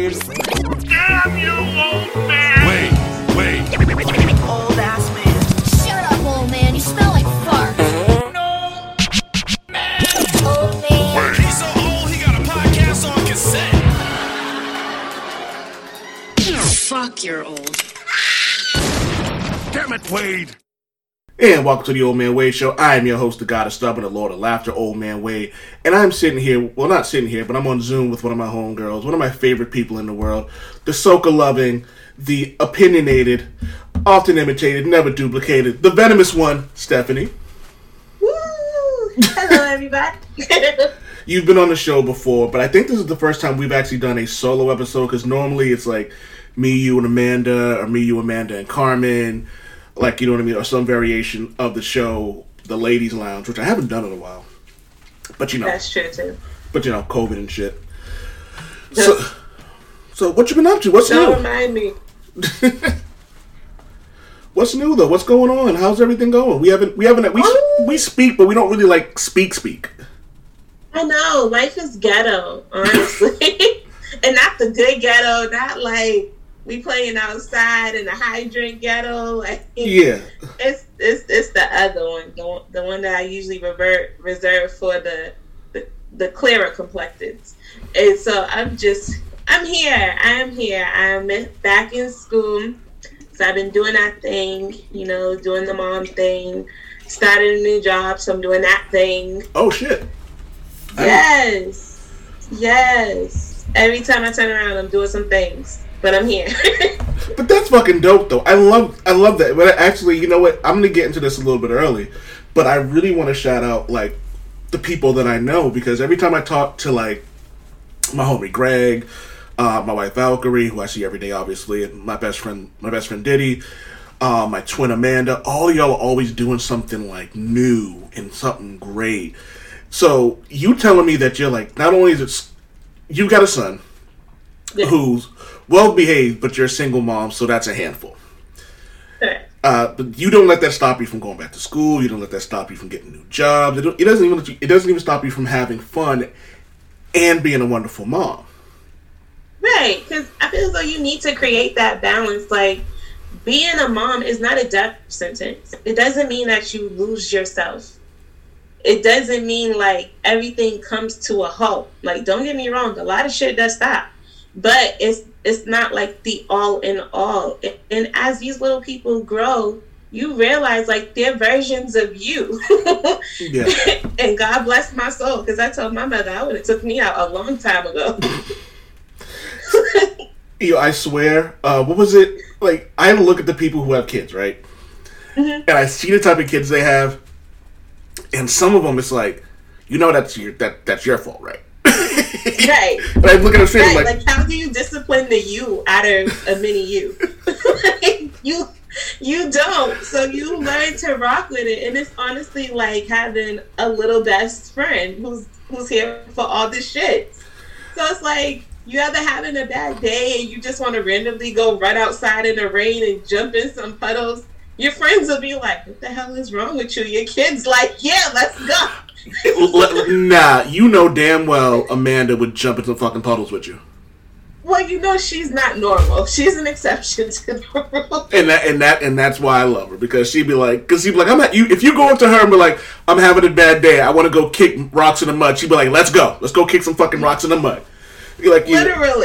weird. Damn you, old man! Wait. Old ass man. Shut up, old man. You smell like fart. No! Old man. He's so old, he got a podcast on cassette. Fuck, you're old. Damn it, Wade! And welcome to the Old Man Wade Show. I am your host, the God of Stubborn, the Lord of Laughter, Old Man Wade. And I'm sitting here, well, not sitting here, but I'm on Zoom with one of my homegirls, one of my favorite people in the world, the soca-loving, the opinionated, often imitated, never duplicated, the venomous one, Stephanie. Woo! Hello, everybody. You've been on the show before, but I think this is the first time we've actually done a solo episode, because normally it's like me, you, and Amanda, or me, you, Amanda, and Carmen, like, you know what I mean, or some variation of the show, the Ladies Lounge, which I haven't done in a while. But, you know. That's true, too. But, you know, COVID and shit. So what you been up to? What's Don't new? remind me. What's new, though? What's going on? How's everything going? We speak, but we don't really, like, speak. I know. Life is ghetto, honestly. And not the good ghetto, not like we playing outside in the hydrant ghetto. Like, Yeah. It's the other one, the one that I usually reserve for the clearer complecteds. And so I'm here. I'm back in school. So I've been doing that thing, you know, doing the mom thing. Started a new job, so I'm doing that thing. Oh, shit. Yes. Every time I turn around, I'm doing some things. But I'm here. But that's fucking dope, though. I love that. But actually, you know what? I'm going to get into this a little bit early. But I really want to shout out, like, the people that I know. Because every time I talk to, like, my homie Greg, my wife Valkyrie, who I see every day, obviously, and my best friend Diddy, my twin Amanda, all of y'all are always doing something, like, new and something great. So, you telling me that you're, like, not only is it... You got a son who's well-behaved, but you're a single mom, so that's a handful. Right. But you don't let that stop you from going back to school. You don't let that stop you from getting new jobs. It doesn't even stop you from having fun and being a wonderful mom. Right, because I feel as though you need to create that balance. Like, being a mom is not a death sentence. It doesn't mean that you lose yourself. It doesn't mean, like, everything comes to a halt. Like, don't get me wrong, a lot of shit does stop. But it's not, like, the all in all. And as these little people grow, you realize, like, they're versions of you. Yeah. And God bless my soul, because I told my mother I would have took me out a long time ago. Yo, I swear, what was it? Like, I had to look at the people who have kids, right? Mm-hmm. And I see the type of kids they have, and some of them, it's like, you know, that's your fault, right? Right. And I look at them straight, right. Like, how do you discipline the you out of a mini you? You don't. So you learn to rock with it, and it's honestly like having a little best friend who's here for all this shit. So it's like, you either having a bad day and you just want to randomly go run outside in the rain and jump in some puddles. Your friends will be like, what the hell is wrong with you? Your kid's like, yeah, let's go. Nah, you know damn well Amanda would jump into fucking puddles with you. Well, you know she's not normal. She's an exception to the rule. And that's why I love her, because she'd be like, I'm at you. If you go up to her and be like, I'm having a bad day, I want to go kick rocks in the mud. She'd be like, let's go kick some fucking rocks in the mud. You're like,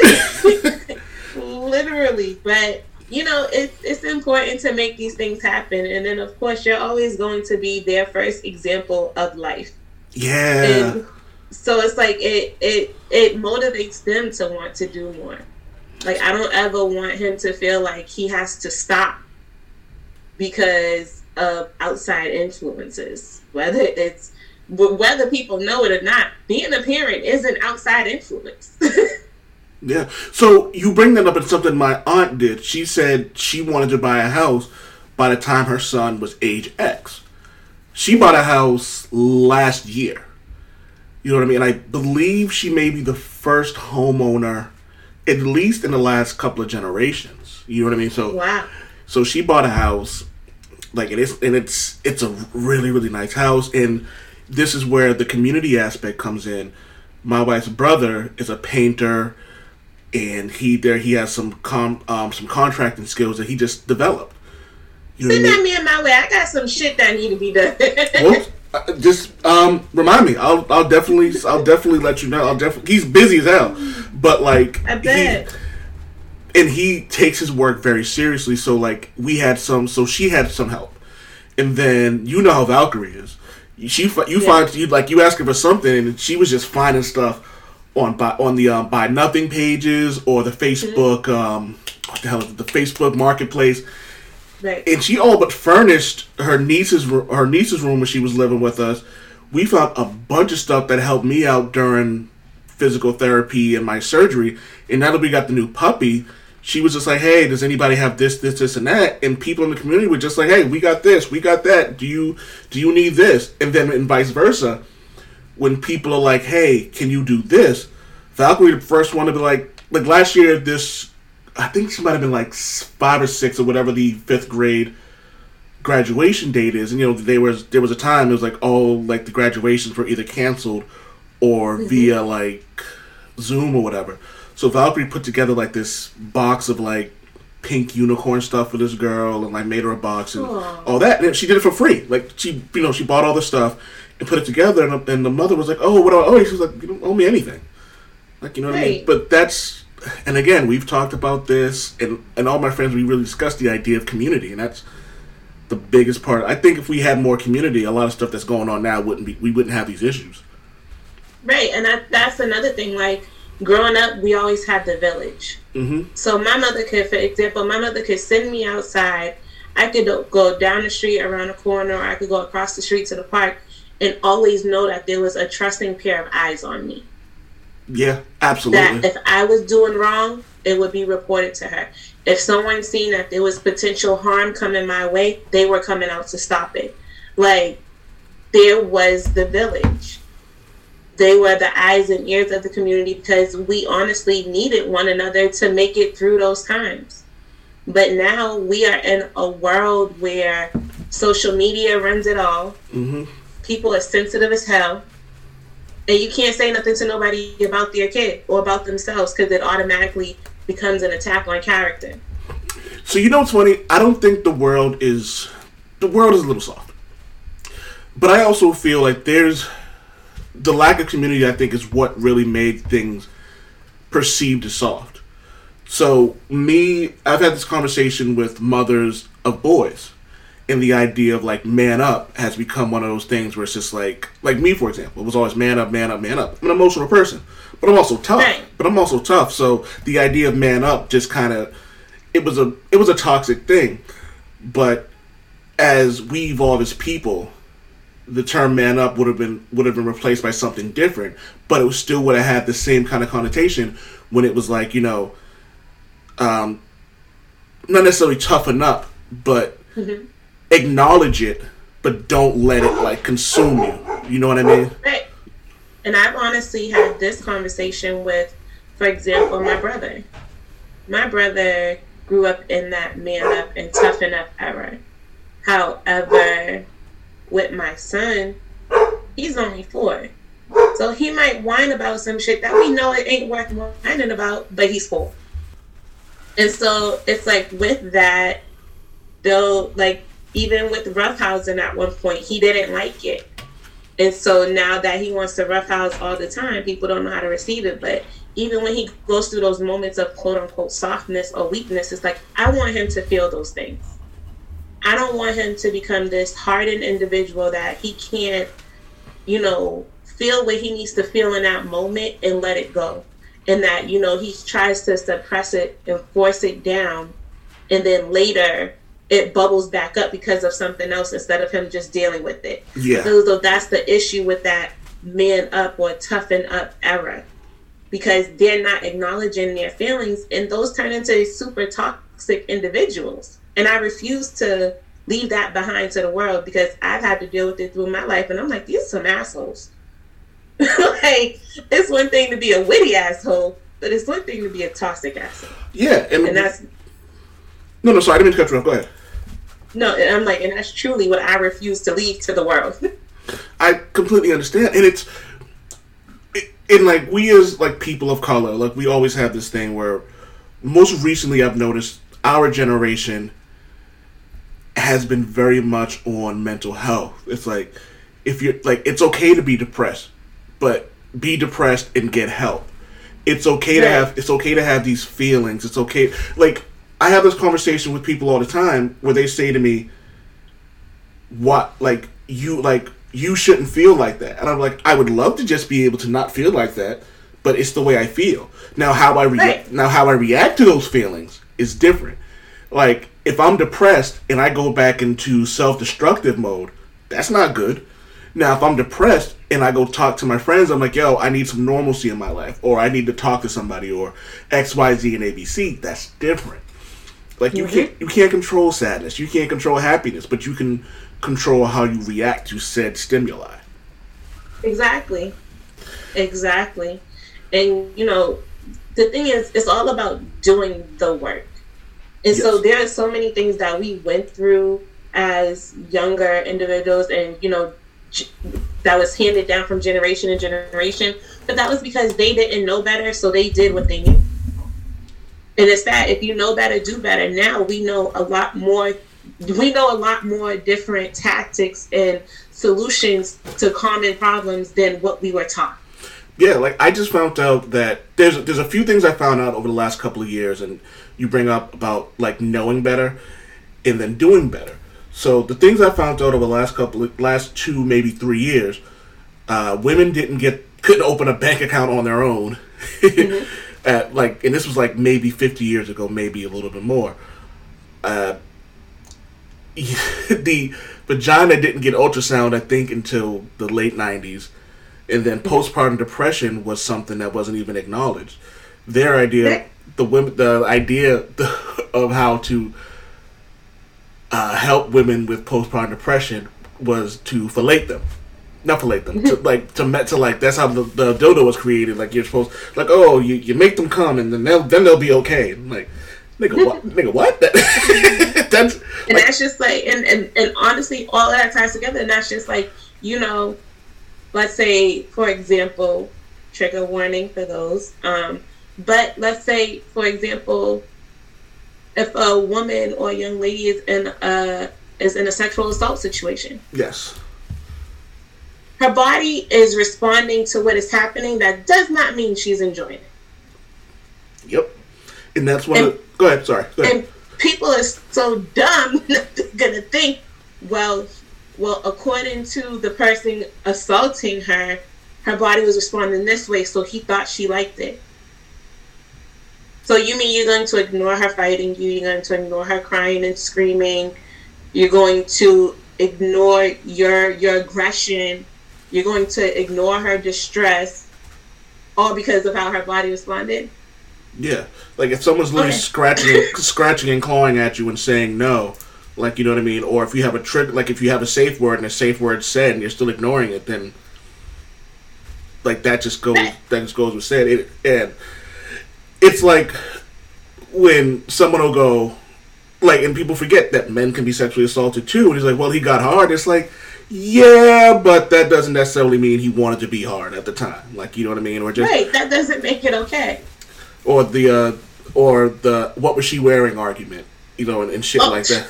literally. But you know, it's important to make these things happen, and then of course you're always going to be their first example of life. Yeah. And so it's like it motivates them to want to do more. Like, I don't ever want him to feel like he has to stop because of outside influences, whether people know it or not. Being a parent is an outside influence. Yeah. So you bring that up, and something my aunt did. She said she wanted to buy a house by the time her son was age X. She bought a house last year. You know what I mean? And I believe she may be the first homeowner, at least in the last couple of generations. You know what I mean? So wow. So she bought a house, like, it's a really, really nice house, and this is where the community aspect comes in. My wife's brother is a painter, and he has some contracting skills that he just developed. You know Send what I that mean? man my way. I got some shit that need to be done. Well, just remind me. I'll definitely let you know. He's busy as hell, but like I bet. he takes his work very seriously. So like she had some help, and then you know how Valkyrie is. Find you ask her for something, and she was just finding stuff on the Buy Nothing pages or the Facebook what the hell is it, the Facebook Marketplace. Right. And she all but furnished her niece's room when she was living with us. We found a bunch of stuff that helped me out during physical therapy and my surgery. And now that we got the new puppy, she was just like, "Hey, does anybody have this, and that?" And people in the community were just like, "Hey, we got this, we got that. Do you need this?" And then and vice versa. When people are like, "Hey, can you do this?" Valkyrie, the first one to be like last year, I think she might have been like 5 or 6 or whatever the 5th grade graduation date is. And, you know, there was a time it was like all like the graduations were either canceled or via like Zoom or whatever. So Valkyrie put together like this box of like pink unicorn stuff for this girl and like made her a box and all that. And she did it for free. Like she bought all this stuff and put it together. And the mother was like, "Oh, what do I owe you?" She was like, "You don't owe me anything." Like, you know what I mean? But that's... And again, we've talked about this, and all my friends, we really discussed the idea of community, and that's the biggest part. I think if we had more community, a lot of stuff that's going on now we wouldn't have these issues. Right, and that's another thing. Like, growing up, we always had the village. Mm-hmm. So my mother could send me outside. I could go down the street, around the corner, or I could go across the street to the park, and always know that there was a trusting pair of eyes on me. Yeah, absolutely. That if I was doing wrong, it would be reported to her. If someone seen that there was potential harm coming my way, they were coming out to stop it. Like, there was the village. They were the eyes and ears of the community because we honestly needed one another to make it through those times. But now we are in a world where social media runs it all. Mm-hmm. People are sensitive as hell. And you can't say nothing to nobody about their kid or about themselves because it automatically becomes an attack on character. So you know what's funny? I don't think the world is a little soft. But I also feel like there's the lack of community, I think, is what really made things perceived as soft. So I've had this conversation with mothers of boys. And the idea of like man up has become one of those things where it's just like me, for example, it was always man up, man up, man up. I'm an emotional person, but I'm also tough. So the idea of man up just kind of, it was a toxic thing. But as we evolve as people, the term man up would have been replaced by something different, but it still would have had the same kind of connotation when it was like, you know, not necessarily toughen up, but acknowledge it, but don't let it like consume you. You know what I mean? Right. And I've honestly had this conversation with, for example, my brother. My brother grew up in that man up and toughen up era. However, with my son, he's only 4. So he might whine about some shit that we know it ain't worth whining about, but he's 4. And so it's like with that, though, like even with roughhousing at one point, he didn't like it. And so now that he wants to roughhouse all the time, people don't know how to receive it. But even when he goes through those moments of quote unquote softness or weakness, it's like, I want him to feel those things. I don't want him to become this hardened individual that he can't, you know, feel what he needs to feel in that moment and let it go. And that, you know, he tries to suppress it and force it down. And then later it bubbles back up because of something else instead of him just dealing with it. Yeah. So that's the issue with that man up or toughen up era. Because they're not acknowledging their feelings and those turn into super toxic individuals. And I refuse to leave that behind to the world because I've had to deal with it through my life. And I'm like, these are some assholes. Like, it's one thing to be a witty asshole, but it's one thing to be a toxic asshole. Yeah. And that's... No, sorry, I didn't mean to cut you off. Go ahead. No, and I'm like, and that's truly what I refuse to leave to the world. I completely understand. And And like we as like people of color, like we always have this thing where most recently I've noticed our generation has been very much on mental health. It's like if you're like it's okay to be depressed, but be depressed and get help. It's okay to have these feelings. It's okay. Like I have this conversation with people all the time where they say to me, "What you shouldn't feel like that." And I'm like, I would love to just be able to not feel like that, but it's the way I feel. Now how I react to those feelings is different. Like if I'm depressed and I go back into self-destructive mode, that's not good. Now if I'm depressed and I go talk to my friends, I'm like, yo, I need some normalcy in my life, or I need to talk to somebody, or X, Y, Z, and ABC. That's different. Like you can't control sadness, you can't control happiness, but you can control how you react to said stimuli. Exactly. And the thing is, it's all about doing the work. And so there are so many things that we went through as younger individuals, and that was handed down from generation to generation, but that was because they didn't know better, so they did what they knew. And it's that if you know better, do better. Now we know a lot more different tactics and solutions to common problems than what we were taught. Yeah, like I just found out that there's a few things I found out over the last couple of years, and you bring up about like knowing better and then doing better. So the things I found out over the last 2, maybe 3 years, women couldn't open a bank account on their own. Mm-hmm. And this was like maybe 50 years ago, maybe a little bit more. The vagina didn't get ultrasound, I think, until the late 90s. And then postpartum depression was something that wasn't even acknowledged. Their idea, the idea of how to help women with postpartum depression was to fellate them. Not fellate them. That's how the dildo was created. Like you're supposed, like, oh, you make them come and then they'll be okay. I'm like, nigga, what? Nigga, what? That's just like, and honestly, all of that ties together, and that's just like, let's say, for example, trigger warning for those, but let's say, for example, if a woman or a young lady is in a sexual assault situation. Yes. Her body is responding to what is happening. That does not mean she's enjoying it. Yep. And that's what... Go ahead, sorry. Go ahead. And people are so dumb gonna think, well, according to the person assaulting her, her body was responding this way, so he thought she liked it. So you mean you're going to ignore her fighting you, you're going to ignore her crying and screaming, you're going to ignore your aggression, you're going to ignore her distress, all because of how her body responded? Yeah. Like if someone's literally scratching and clawing at you and saying no, like, you know what I mean? Or if you have a trick, like if you have a safe word and a safe word said and you're still ignoring it, then like that just goes with said. And it's like when someone will go, like, and people forget that men can be sexually assaulted too. And he's like, well, he got hard. It's like, yeah, but that doesn't necessarily mean he wanted to be hard at the time. Like, you know what I mean? Or just right. That doesn't make it okay. Or the what was she wearing argument, and shit like that.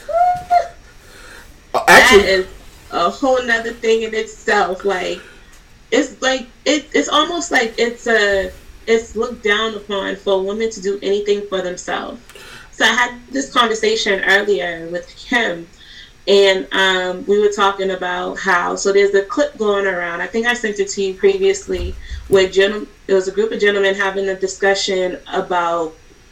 Actually, that is a whole nother thing in itself. Like, it's like it's almost like it's looked down upon for women to do anything for themselves. So I had this conversation earlier with Kim, and we were talking about how, so there's a clip going around, I think I sent it to you previously, where there was a group of gentlemen having a discussion about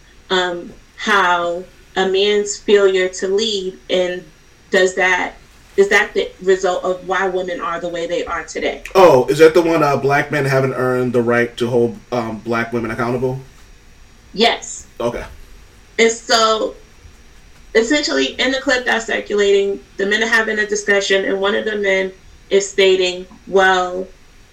how a man's failure to lead, and is that the result of why women are the way they are today? Oh, is that the one, black men haven't earned the right to hold black women accountable? Yes. Okay. And so, essentially, in the clip that's circulating, the men are having a discussion, and one of the men is stating, well,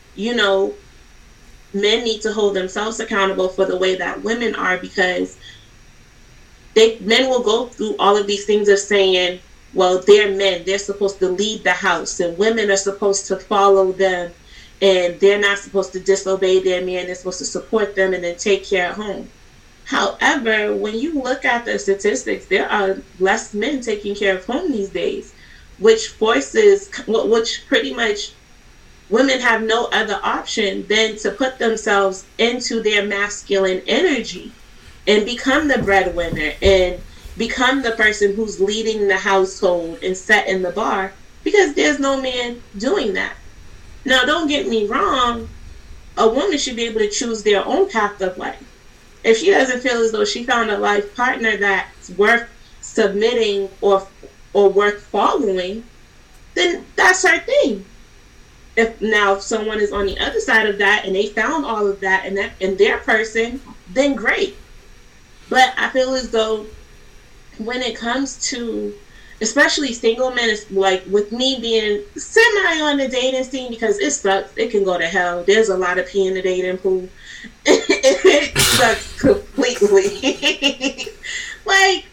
men need to hold themselves accountable for the way that women are, because men will go through all of these things of saying, well, they're men, they're supposed to lead the house, and women are supposed to follow them. and they're not supposed to disobey their man. They're supposed to support them and then take care of home. However, when you look at the statistics, there are less men taking care of home these days, which pretty much women have no other option than to put themselves into their masculine energy and become the breadwinner and become the person who's leading the household and setting the bar, because there's no man doing that. Now, don't get me wrong, a woman should be able to choose their own path of life. If she doesn't feel as though she found a life partner that's worth submitting or worth following, then that's her thing. If someone is on the other side of that and they found all of that in their person, then great. But I feel as though when it comes to especially single men, it's like with me being semi on the dating scene, because it sucks. It can go to hell. There's a lot of pee in the dating pool. It sucks completely. Like,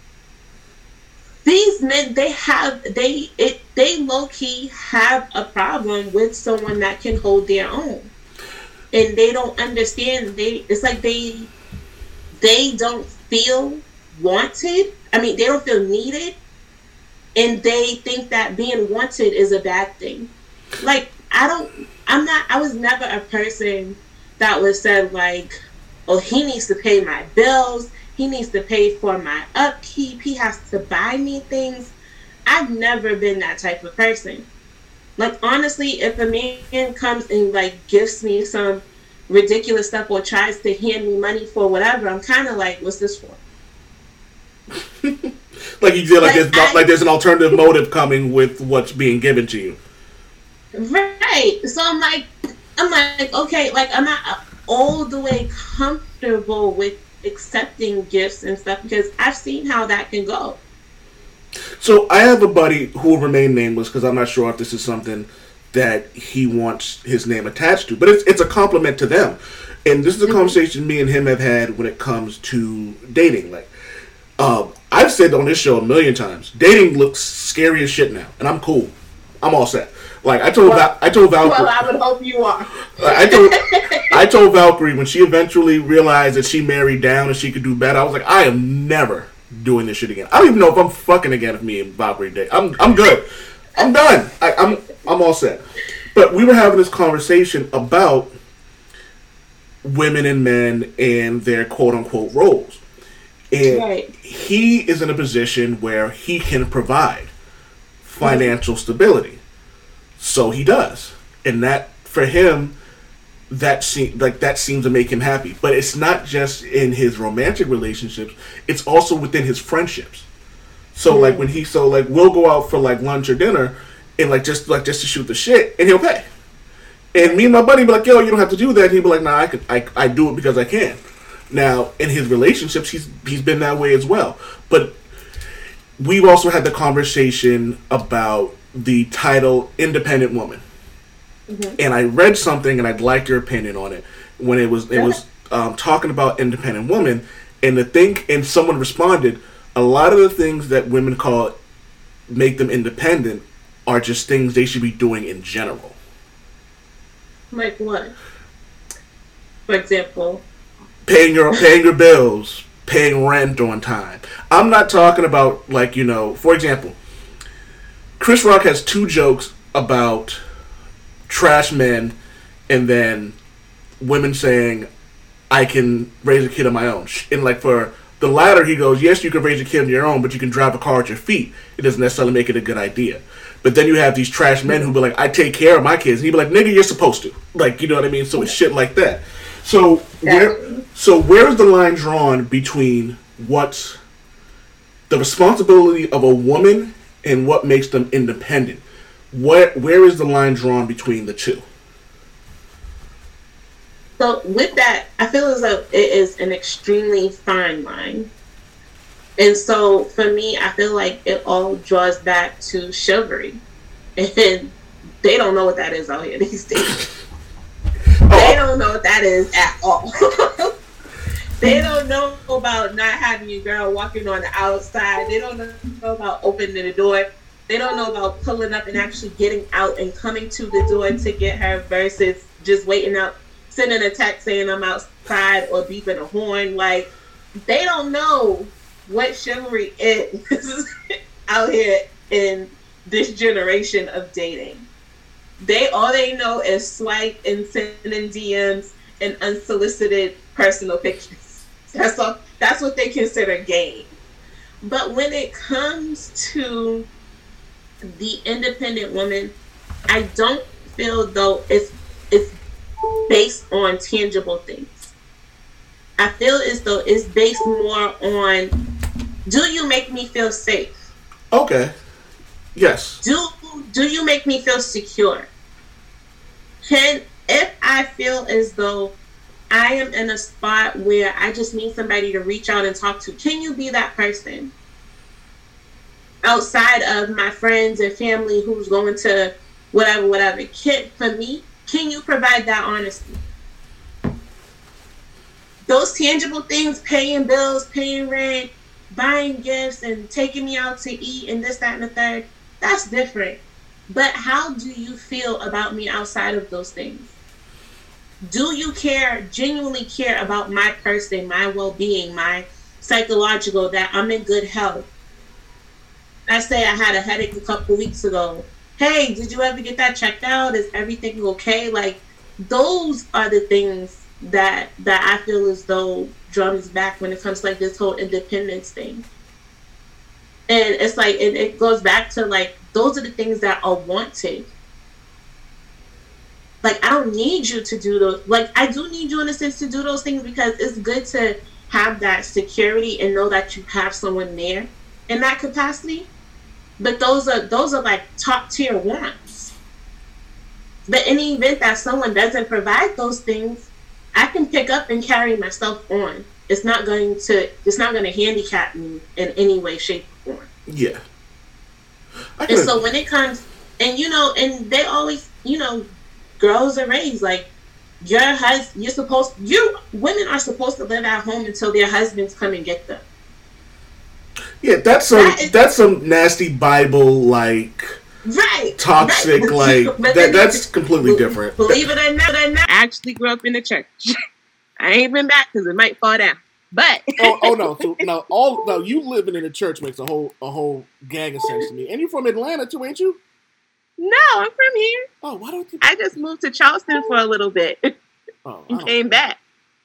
these men, they low key have a problem with someone that can hold their own, and they don't understand. It's like they don't feel wanted. I mean, they don't feel needed, and they think that being wanted is a bad thing. Like, I was never a person that was said like, oh, he needs to pay my bills, he needs to pay for my upkeep, he has to buy me things. I've never been that type of person. Like, honestly, if a man comes and like gifts me some ridiculous stuff or tries to hand me money for whatever, I'm kind of like, what's this for? Like you feel like there's an alternative motive coming with what's being given to you. Right. So I'm like, okay, like, I'm not all the way comfortable with accepting gifts and stuff, because I've seen how that can go. So I have a buddy who will remain nameless because I'm not sure if this is something that he wants his name attached to, but it's a compliment to them. And this is a conversation me and him have had when it comes to dating. Like, I've said on this show a million times, dating looks scary as shit now, and I'm cool. I'm all set. Like, I told Valkyrie. Well, I would hope you are. I told Valkyrie when she eventually realized that she married down and she could do better, I was like, I am never doing this shit again. I don't even know if I'm fucking again if me and Valkyrie date. I'm good. I'm done. I'm all set. But we were having this conversation about women and men and their quote unquote roles. And right. He is in a position where he can provide financial stability. So he does. And that, for him, that seems to make him happy. But it's not just in his romantic relationships, it's also within his friendships. So like we'll go out for like lunch or dinner and just to shoot the shit, and he'll pay. And me and my buddy be like, yo, you don't have to do that. And he'll be like, nah, I do it because I can. Now, in his relationships, he's been that way as well. But we've also had the conversation about the title Independent Woman. Mm-hmm. And I read something, and I'd like your opinion on it, when it was talking about independent women, and someone responded, a lot of the things that women make them independent are just things they should be doing in general. Like what? For example, paying your bills, paying rent on time. I'm not talking about for example, Chris Rock has 2 jokes about trash men and then women saying, I can raise a kid on my own. And for the latter, he goes, yes, you can raise a kid on your own, but you can drive a car with your feet. It doesn't necessarily make it a good idea. But then you have these trash men who be like, I take care of my kids. And he'd be like, nigga, you're supposed to. You know what I mean? So it's shit like that. So where is the line drawn between what's the responsibility of a woman and what makes them independent? Where is the line drawn between the two? So with that, I feel as though it is an extremely fine line. And so for me, I feel like it all draws back to chivalry. And they don't know what that is out here these days. They don't know what that is at all. They don't know about not having your girl walking on the outside. They don't know about opening the door. They don't know about pulling up and actually getting out and coming to the door to get her versus just waiting out, sending a text saying I'm outside or beeping a horn. Like, they don't know what chivalry is out here in this generation of dating. All they know is swipe and sending DMs and unsolicited personal pictures. That's all. That's what they consider game. But when it comes to the independent woman, I don't feel though it's based on tangible things. I feel as though it's based more on, do you make me feel safe? Okay. Yes. Do you make me feel secure? If I feel as though I am in a spot where I just need somebody to reach out and talk to, can you be that person? Outside of my friends and family who's going to whatever. Can you provide that honesty? Those tangible things, paying bills, paying rent, buying gifts, and taking me out to eat, and this, that, and the third, that's different. But how do you feel about me outside of those things? Do you genuinely care about my person, my well-being, my psychological, that I'm in good health? I say I had a headache a couple weeks ago. Hey, did you ever get that checked out? Is everything okay? Like, those are the things that I feel as though drums back when it comes to like this whole independence thing. And it's like, it goes back to like, those are the things that are wanted. Like, I don't need you to do those. Like, I do need you in a sense to do those things because it's good to have that security and know that you have someone there in that capacity. But those are like top tier wants. But in the event that someone doesn't provide those things, I can pick up and carry myself on. It's not going to handicap me in any way, shape, or form. Yeah. And so when it comes, and and they always, girls are raised like women are supposed to live at home until their husbands come and get them. Yeah, that's some nasty Bible like toxic right. like that's completely different. Believe it or not, I actually grew up in the church. I ain't been back because it might fall down. But no, you living in a church makes a whole gang of sense to me. And you're from Atlanta too, ain't you? No, I'm from here. Oh, why don't you? I just moved to Charleston for a little bit and came back.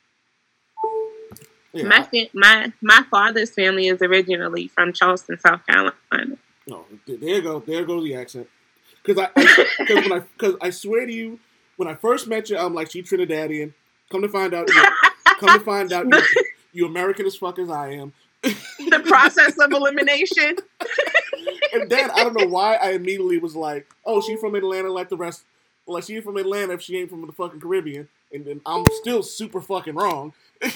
Yeah, my father's family is originally from Charleston, South Carolina. Oh, there goes the accent. Because I swear to you, when I first met you, I'm like, she Trinidadian. Come to find out, you American as fuck as I am. The process of elimination. And then I don't know why I immediately was like, oh, she from Atlanta like the rest. Like, she from Atlanta if she ain't from the fucking Caribbean. And then I'm still super fucking wrong.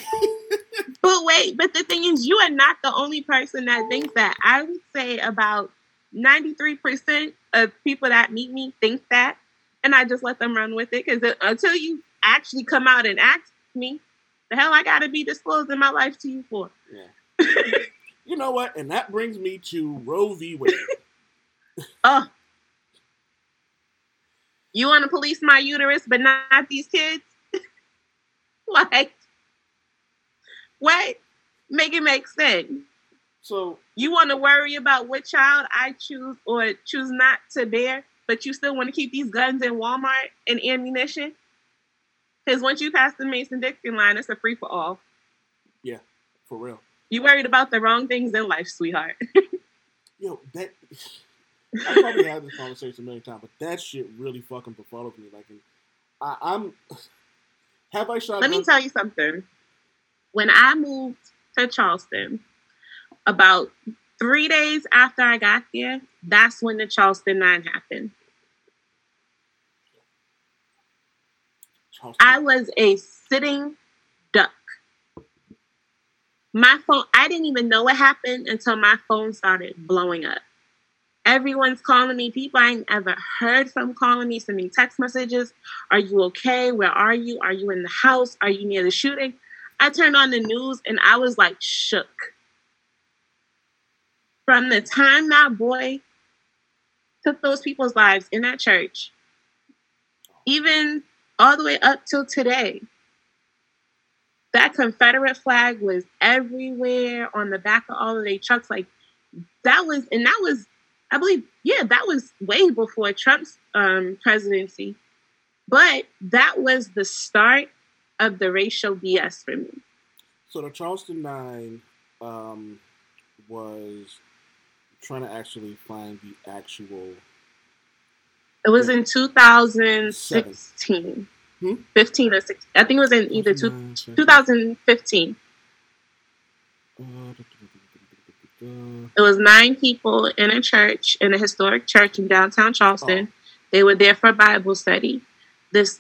But the thing is, you are not the only person that thinks that. I would say about 93% of people that meet me think that. And I just let them run with it. Because until you actually come out and ask me, the hell I gotta be disclosing my life to you for? Yeah. You know what? And that brings me to Roe v. Wade. Oh. You want to police my uterus, but not these kids? Like, what? Make it make sense. So you want to worry about what child I choose or choose not to bear, but you still want to keep these guns in Walmart and ammunition? Because once you pass the Mason-Dixon line, it's a free-for-all. Yeah, for real. You worried about the wrong things in life, sweetheart. Yo, I probably had this conversation many times, but that shit really fucking befuddles me. Like, Let me tell you something. When I moved to Charleston, about 3 days after I got there, that's when the Charleston 9 happened. I was a sitting duck. My phone, I didn't even know what happened until my phone started blowing up. Everyone's calling me. People I ain't ever heard from calling me, sending text messages. Are you okay? Where are you? Are you in the house? Are you near the shooting? I turned on the news and I was like shook. From the time that boy took those people's lives in that church, even all the way up till today. That Confederate flag was everywhere on the back of all of their trucks. Like that was, I believe, that was way before Trump's presidency. But that was the start of the racial BS for me. So the Charleston Nine was trying to actually find the actual. It was in 2016. 15 or 16. I think it was in either 2015. It was 9 people in a church, in a historic church in downtown Charleston. Oh. They were there for Bible study. This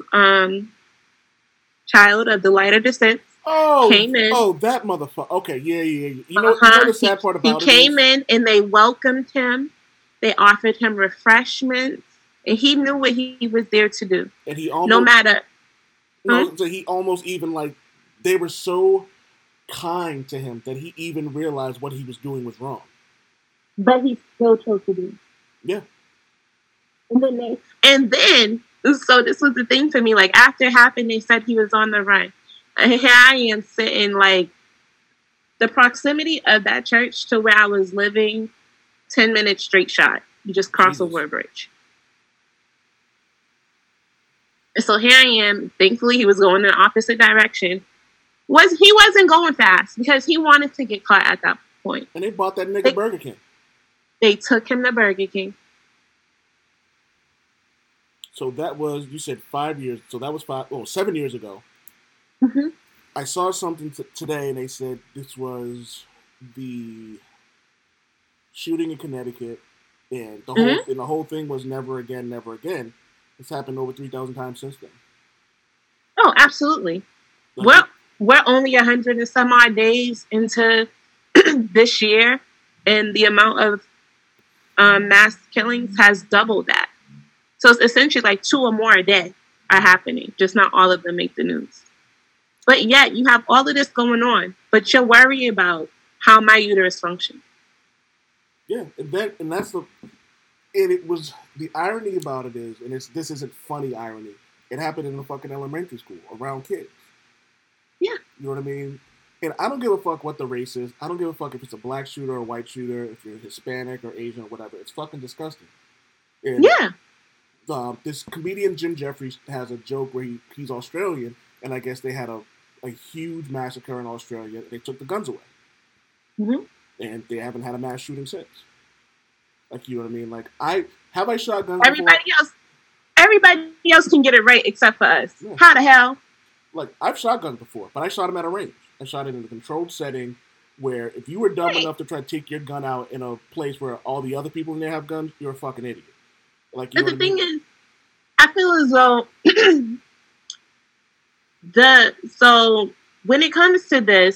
child of the lighter descent came in. Oh, that motherfucker. Okay, yeah. You know the sad part about it? He came in and they welcomed him. They offered him refreshments. And he knew what he was there to do. And he almost... No matter... So he almost even, like... They were so kind to him that he even realized what he was doing was wrong. But he still chose to do it. Yeah. And then, so this was the thing for me, like, after it happened, they said he was on the run. And here I am sitting, like, the proximity of that church to where I was living, 10 minutes straight shot. You just cross over a bridge. And so here I am. Thankfully, he was going in the opposite direction. He wasn't going fast because he wanted to get caught at that point. And they bought that nigga Burger King. They took him to Burger King. So that was, you said 5 years. So that was 7 years ago. Mm-hmm. I saw something today, and they said this was the shooting in Connecticut, and the whole thing was never again, never again. It's happened over 3,000 times since then. Oh, absolutely. Well, we're only 100 and some odd days into this year, and the amount of mass killings has doubled that. So it's essentially like 2 or more a day are happening. Just not all of them make the news. But yet you have all of this going on, but you're worried about how my uterus functions. Yeah, and that's the... And it was, the irony about it is, and this isn't funny irony, it happened in a fucking elementary school, around kids. Yeah. You know what I mean? And I don't give a fuck what the race is. I don't give a fuck if it's a black shooter or a white shooter, if you're Hispanic or Asian or whatever. It's fucking disgusting. And, this comedian Jim Jeffries has a joke where he's Australian, and I guess they had a huge massacre in Australia. They took the guns away. Mm-hmm. And they haven't had a mass shooting since. Like, you know what I mean? Like, I shot guns everybody else can get it right except for us. Yeah. How the hell? Like, I've shot guns before, but I shot them at a range. I shot it in a controlled setting where if you were dumb enough to try to take your gun out in a place where all the other people in there have guns, you're a fucking idiot. Like, but the thing is, I feel as though so when it comes to this,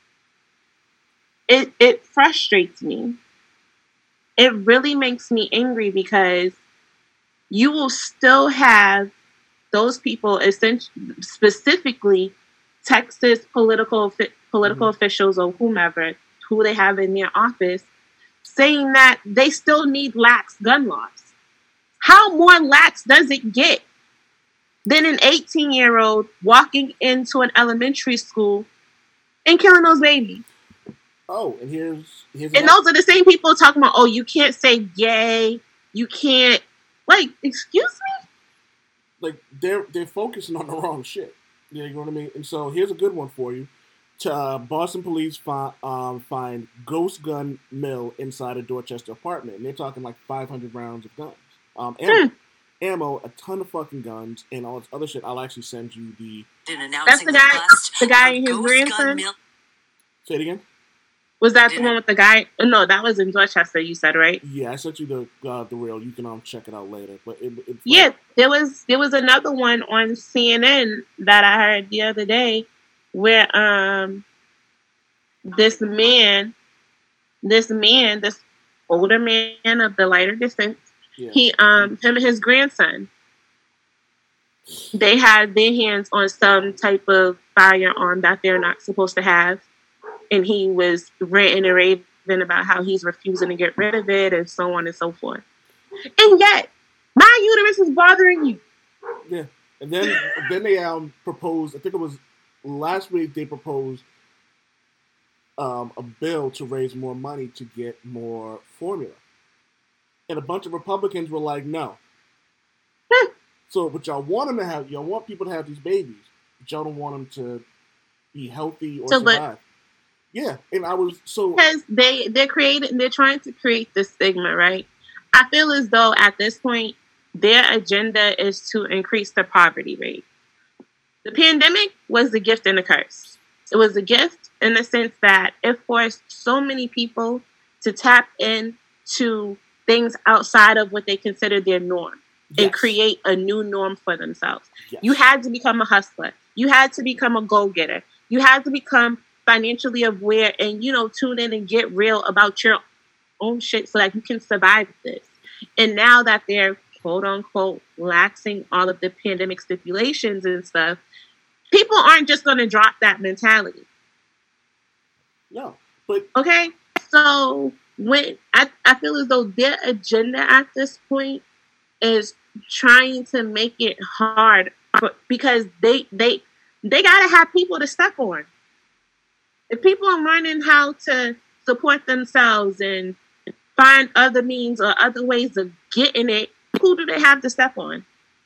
it frustrates me. It really makes me angry because you will still have those people, specifically Texas political officials or whomever, who they have in their office, saying that they still need lax gun laws. How more lax does it get than an 18-year-old walking into an elementary school and killing those babies? Oh, and here's those are the same people talking about, oh, you can't say gay, you can't, like, excuse me? Like, they're focusing on the wrong shit. You know what I mean? And so here's a good one for you. Boston police find ghost gun mill inside a Dorchester apartment, and they're talking like 500 rounds of guns. Ammo, a ton of fucking guns, and all this other shit. I'll actually send you the... That's the guy and his grandson? Say it again? Was that the one with the guy? No, that was in Dorchester, you said, right? Yeah, I sent you the reel. You can check it out later. But there was another one on CNN that I heard the other day where this older man of the lighter descent, him and his grandson, they had their hands on some type of firearm that they're not supposed to have. And he was ranting and raving about how he's refusing to get rid of it and so on and so forth. And yet, my uterus is bothering you. Yeah, and then they proposed. I think it was last week. They proposed a bill to raise more money to get more formula, and a bunch of Republicans were like, "No." So, but y'all want them to have, y'all want people to have these babies, but y'all don't want them to be healthy or survive. Yeah, and I was so because they're trying to create this stigma, right? I feel as though at this point their agenda is to increase the poverty rate. The pandemic was a gift and a curse. It was a gift in the sense that it forced so many people to tap into things outside of what they considered their norm and create a new norm for themselves. Yes. You had to become a hustler. You had to become a go-getter. You had to become financially aware and, tune in and get real about your own shit so that you can survive this. And now that they're quote unquote laxing all of the pandemic stipulations and stuff, people aren't just going to drop that mentality. No, but okay. So when I feel as though their agenda at this point is trying to make it hard because they gotta have people to step on. If people are learning how to support themselves and find other means or other ways of getting it, who do they have to step on?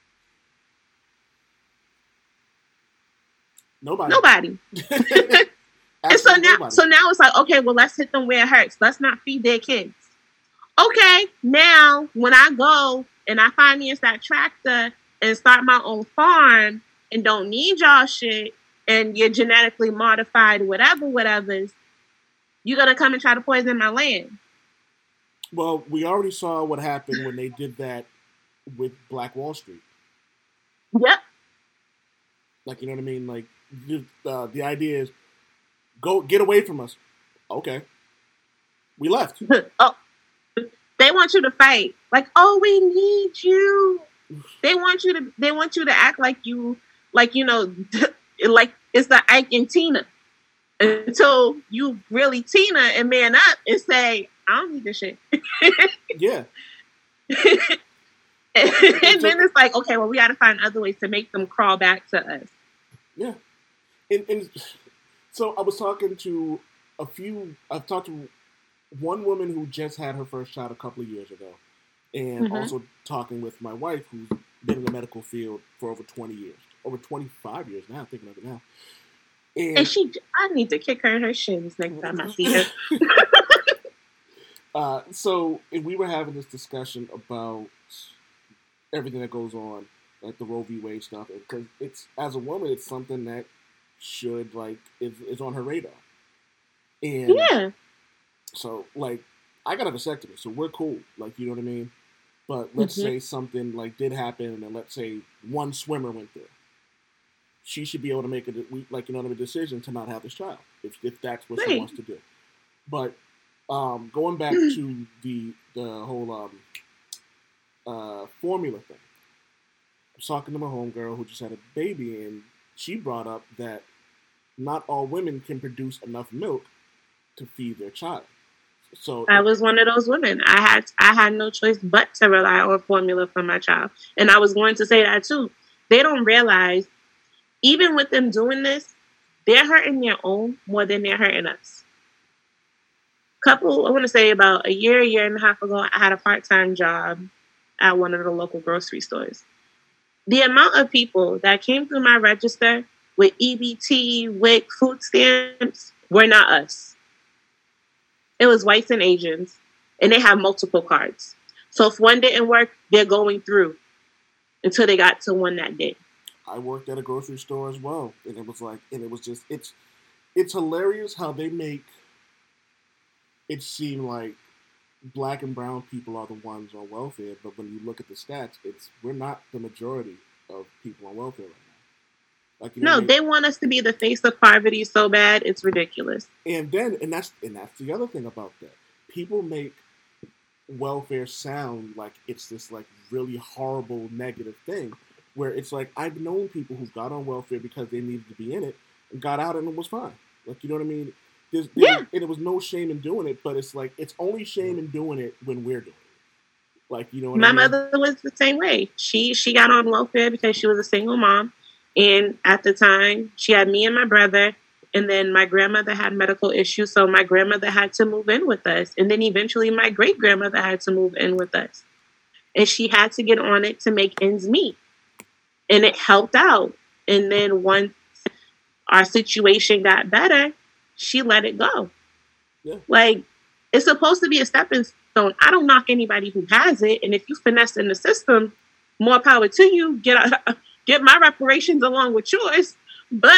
Nobody. And so now it's like, okay, well, let's hit them where it hurts. Let's not feed their kids. Okay, now when I go and I finance that tractor and start my own farm and don't need y'all shit and you're genetically modified, whatever's, you're going to come and try to poison my land. Well, we already saw what happened when they did that with Black Wall Street. Yep. Like, you know what I mean? Like, the idea is, go get away from us. Okay. We left. Oh, they want you to fight. Like, oh, we need you. They want you to act like like it's the Ike and Tina. Until you really Tina and man up and say, I don't need this shit. Yeah. And then it's like, okay, well, we got to find other ways to make them crawl back to us. Yeah. And so I was talking to I've talked to one woman who just had her first child a couple of years ago. And also talking with my wife, who's been in the medical field for over 20 years. Over 25 years now, thinking of it now. And I need to kick her in her shins next time I see her. So we were having this discussion about everything that goes on, like the Roe v. Wade stuff, because it's, as a woman, it's something that should, is on her radar. And yeah. So, I got a vasectomy, so we're cool. You know what I mean? But let's say something, did happen, and let's say one swimmer went there. She should be able to make a decision to not have this child, if that's what she wants to do. But going back to the whole formula thing, I was talking to my homegirl who just had a baby, and she brought up that not all women can produce enough milk to feed their child. So I was one of those women. I had no choice but to rely on formula for my child, and I was going to say that too. They don't realize, even with them doing this, they're hurting their own more than they're hurting us. I want to say about a year and a half ago, I had a part-time job at one of the local grocery stores. The amount of people that came through my register with EBT, WIC, food stamps were not us. It was whites and Asians, and they have multiple cards. So if one didn't work, they're going through until they got to one that did. I worked at a grocery store as well, and it was just it's hilarious how they make it seem like black and brown people are the ones on welfare, but when you look at the stats, we're not the majority of people on welfare right now. They want us to be the face of poverty so bad, it's ridiculous. And that's the other thing about that. People make welfare sound like it's this really horrible negative thing, where it's I've known people who got on welfare because they needed to be in it and got out and it was fine. You know what I mean? And it was no shame in doing it, but it's only shame in doing it when we're doing Like, you know what My I mean? mother was the same way. She got on welfare because she was a single mom. And at the time, she had me and my brother. And then my grandmother had medical issues. So my grandmother had to move in with us. And then eventually my great-grandmother had to move in with us. And she had to get on it to make ends meet. And it helped out. And then once our situation got better, she let it go. Yeah. Like, it's supposed to be a stepping stone. I don't knock anybody who has it. And if you finesse in the system, more power to you. Get my reparations along with yours. But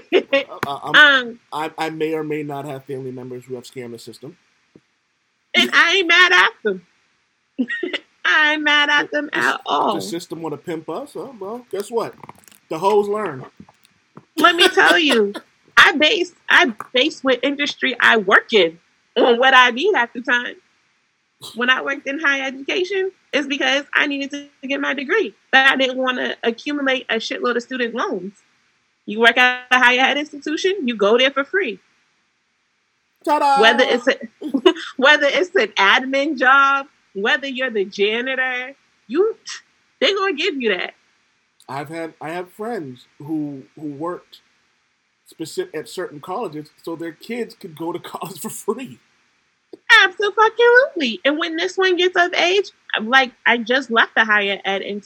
I may or may not have family members who have scammed the system. And I ain't mad at them. I ain't mad at them at all. The system want to pimp us? Oh, well, guess what? The hoes learn. Let me tell you, I base what industry I work in on what I need at the time. When I worked in higher education, it's because I needed to get my degree, but I didn't want to accumulate a shitload of student loans. You work at a higher ed institution, you go there for free. Ta-da! Whether it's an admin job, whether you're the janitor, they're gonna give you that. I have friends who worked at certain colleges so their kids could go to college for free. Absolutely. And when this one gets of age, like I just left the higher ed and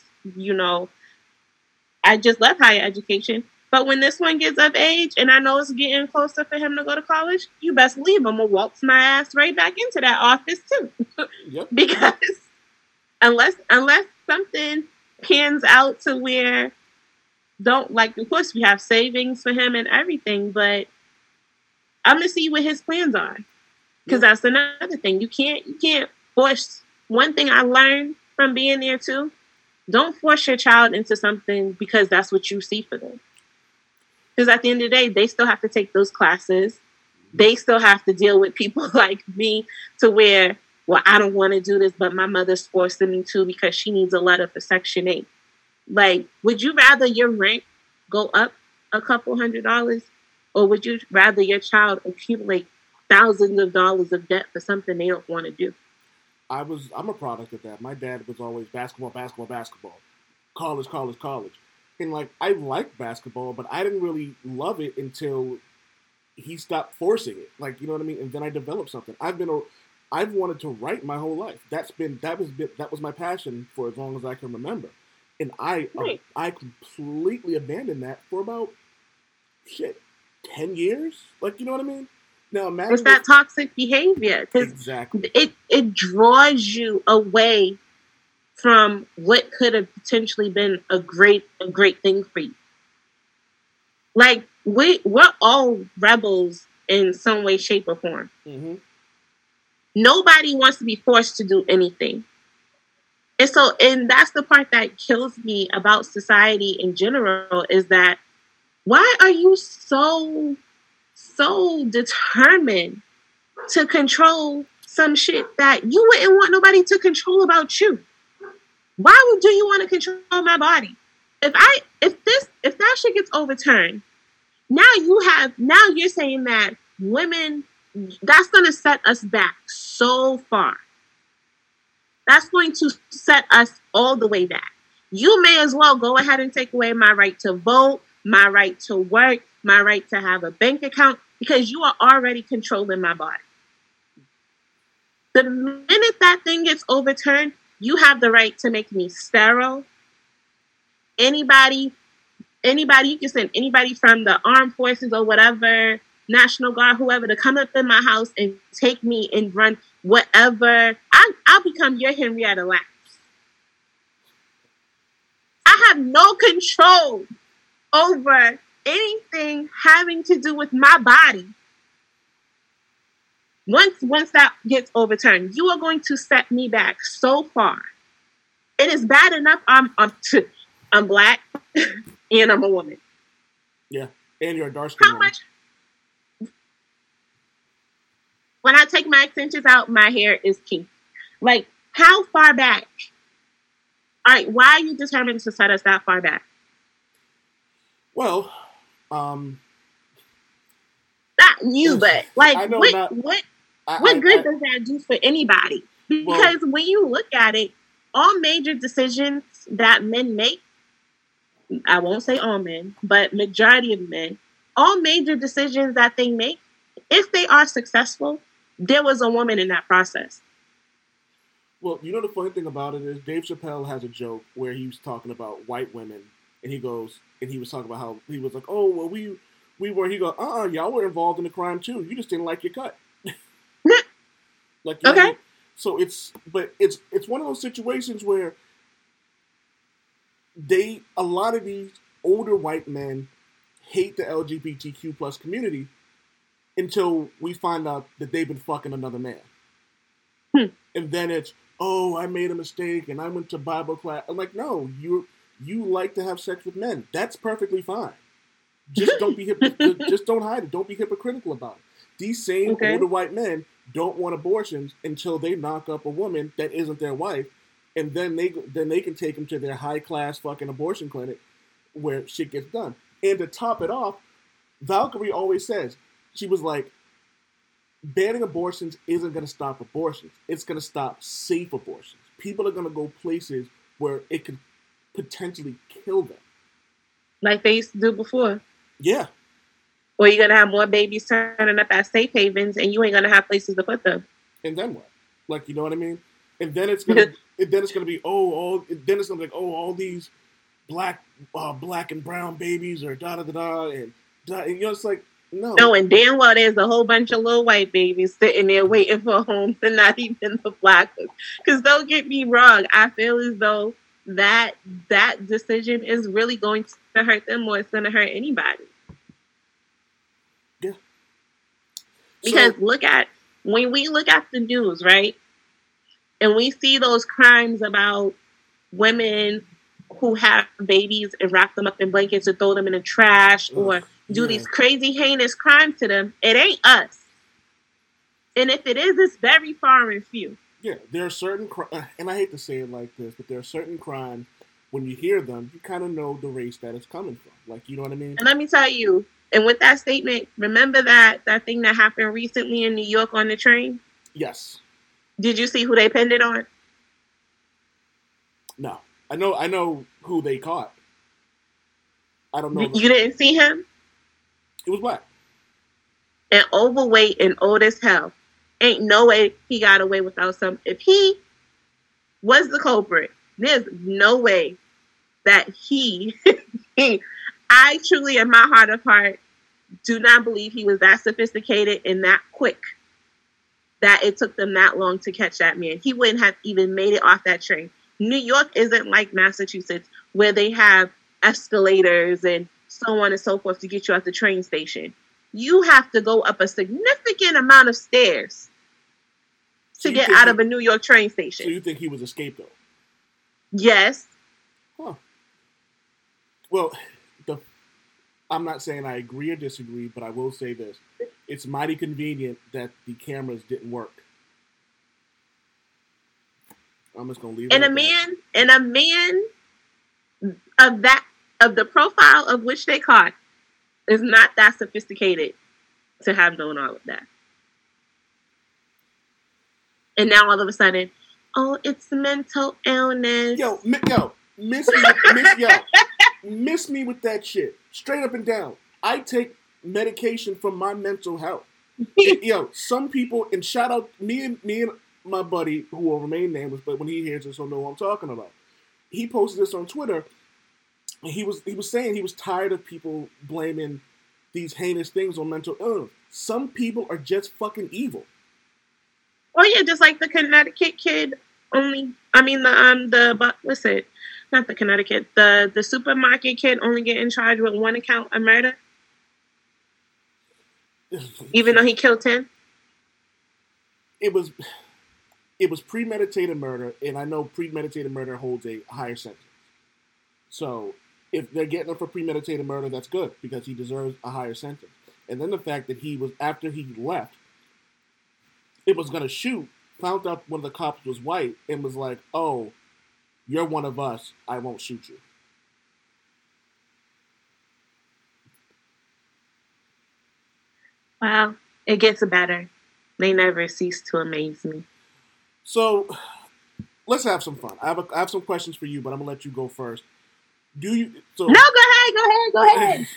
I just left higher education. But when this one gets of age and I know it's getting closer for him to go to college, you best leave. I'm going to waltz my ass right back into that office too. Yep. Because unless something pans out to where of course we have savings for him and everything, but I'm going to see what his plans are. Because that's another thing. You can't force. One thing I learned from being there too, don't force your child into something because that's what you see for them. Because at the end of the day, they still have to take those classes. They still have to deal with people like me to where, well, I don't want to do this, but my mother's forcing me to because she needs a letter for Section 8. Like, would you rather your rent go up a couple $100s? Or would you rather your child accumulate thousands of dollars of debt for something they don't want to do? I'm a product of that. My dad was always basketball, college. And like, I liked basketball, but I didn't really love it until he stopped forcing it. Like, you know what I mean? And then I developed something. I've wanted to write my whole life. That was my passion for as long as I can remember. And I completely abandoned that for about 10 years. Like, you know what I mean? Now imagine it's that toxic behavior. Exactly. It draws you away from what could have potentially been a great thing for you. Like, we're all rebels in some way, shape, or form. Mm-hmm. Nobody wants to be forced to do anything. And that's the part that kills me about society in general, is that why are you so determined to control some shit that you wouldn't want nobody to control about you? Why do you want to control my body? If that shit gets overturned, now you're saying that women, that's going to set us back so far. That's going to set us all the way back. You may as well go ahead and take away my right to vote, my right to work, my right to have a bank account, because you are already controlling my body. The minute that thing gets overturned, you have the right to make me sterile. Anybody, you can send anybody from the armed forces or whatever, National Guard, whoever, to come up in my house and take me and run whatever. I'll become your Henrietta Lacks. I have no control over anything having to do with my body. Once that gets overturned, you are going to set me back so far. It is bad enough I'm black and I'm a woman. Yeah, and you're a dark skin woman. When I take my extensions out, my hair is kinky. Like, how far back? All right, why are you determined to set us that far back? Well, not you, but like, what good does that do for anybody? Because when you look at it, all major decisions that men make, I won't say all men, but majority of men, all major decisions that they make, if they are successful, there was a woman in that process. Well, you know the funny thing about it is Dave Chappelle has a joke where he was talking about white women, and he was talking about how he was like, oh, well, we were, he goes, y'all were involved in the crime too. You just didn't like your cut. Like, you know, so it's one of those situations where a lot of these older white men hate the LGBTQ plus community until we find out that they've been fucking another man. And then it's, oh, I made a mistake and I went to Bible class. I'm like, no, you like to have sex with men. That's perfectly fine. Just don't be just don't hide it. Don't be hypocritical about it. These same older white men don't want abortions until they knock up a woman that isn't their wife, and then they can take them to their high class fucking abortion clinic where shit gets done. And to top it off, Valkyrie always says, she was like, banning abortions isn't going to stop abortions. It's going to stop safe abortions. People are going to go places where it could potentially kill them. Like they used to do before. Yeah. Or you're going to have more babies turning up at safe havens and you ain't going to have places to put them. And then what? Like, you know what I mean? And then it's going to be, all these black and brown babies or da-da-da-da. And you know, it's like, no. No, and damn well there's a whole bunch of little white babies sitting there waiting for homes and not even the black ones. Because don't get me wrong, I feel as though that decision is really going to hurt them more. It's going to hurt anybody. Yeah. Because when we look at the news, right? And we see those crimes about women who have babies and wrap them up in blankets and throw them in the trash or do these crazy, heinous crimes to them, it ain't us. And if it is, it's very far and few. Yeah, there are certain, and I hate to say it like this, but there are certain crimes, when you hear them, you kind of know the race that it's coming from. Like, you know what I mean? And let me tell you, and with that statement, remember that thing that happened recently in New York on the train? Yes. Did you see who they pinned it on? No. I know who they caught. I don't know. You didn't see him? It was black. And overweight and old as hell. Ain't no way he got away without some. If he was the culprit, there's no way that I truly, in my heart of heart, do not believe he was that sophisticated and that quick that it took them that long to catch that man. He wouldn't have even made it off that train. New York isn't like Massachusetts where they have escalators and so on and so forth to get you at the train station. You have to go up a significant amount of stairs to get out of a New York train station. So you think he was a scapegoat? Yes. Huh. Well, I'm not saying I agree or disagree, but I will say this. It's mighty convenient that the cameras didn't work. I'm just going to leave it and a man of the profile of which they caught is not that sophisticated to have known all of that. And now all of a sudden, oh, it's mental illness. Miss me with that shit. Straight up and down. I take medication for my mental health. Some people, and shout out me and my buddy, who will remain nameless, but when he hears this, he'll know what I'm talking about. He posted this on Twitter. And he was saying he was tired of people blaming these heinous things on mental illness. Some people are just fucking evil. Oh yeah, just like the Connecticut kid. The supermarket kid only getting charged with one account of murder, even though he killed 10. It was premeditated murder, and I know premeditated murder holds a higher sentence. So if they're getting him for premeditated murder, that's good because he deserves a higher sentence. And then the fact that after he left, it was going to shoot, found out one of the cops was white and was like, oh, you're one of us, I won't shoot you. Wow, it gets better. They never cease to amaze me. So, let's have some fun. I have some questions for you, but I'm gonna let you go first. Do you? So No, go ahead.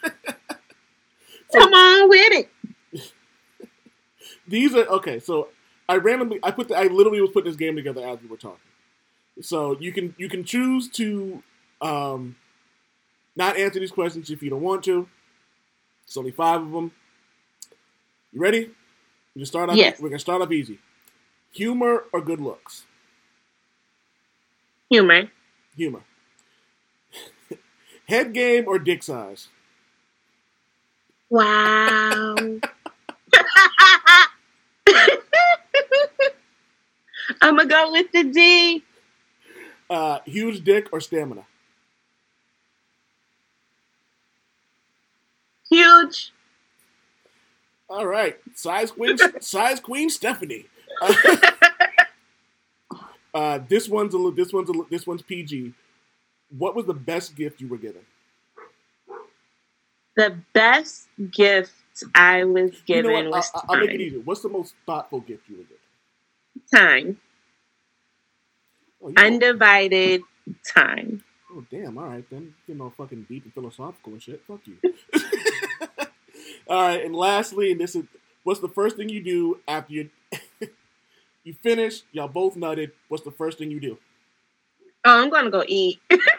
Come on with it. These are okay. So I literally was putting this game together as we were talking. So you can choose to not answer these questions if you don't want to. It's only 5 of them. You ready? You start off. Yes. We're gonna start off easy. Humor or good looks? Humor. Head game or dick size? Wow. I'm gonna go with the D. Huge dick or stamina? Huge. All right, size queen Stephanie. This one's PG. What was the best gift you were given? The best gift I was given You know what? was I'll make it time. easier. What's the most thoughtful gift you were given? Time. Oh, you know- Undivided time. Oh damn! All right then, fucking deep and philosophical and shit. Fuck you. All right, and lastly, what's the first thing you do after you you finish? Y'all both nutted. What's the first thing you do? Oh, I'm gonna go eat.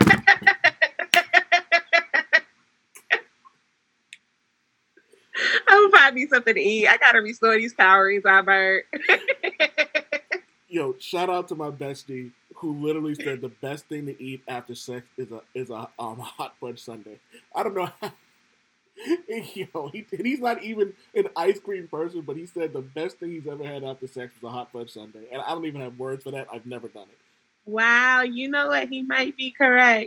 I'm gonna find me something to eat. I gotta restore these calories I burnt. Yo, shout out to my bestie who literally said the best thing to eat after sex is a hot fudge sundae. I don't know how. Yo, he's not even an ice cream person, but he said the best thing he's ever had after sex was a hot fudge sundae. And I don't even have words for that. I've never done it. Wow, you know what? He might be correct.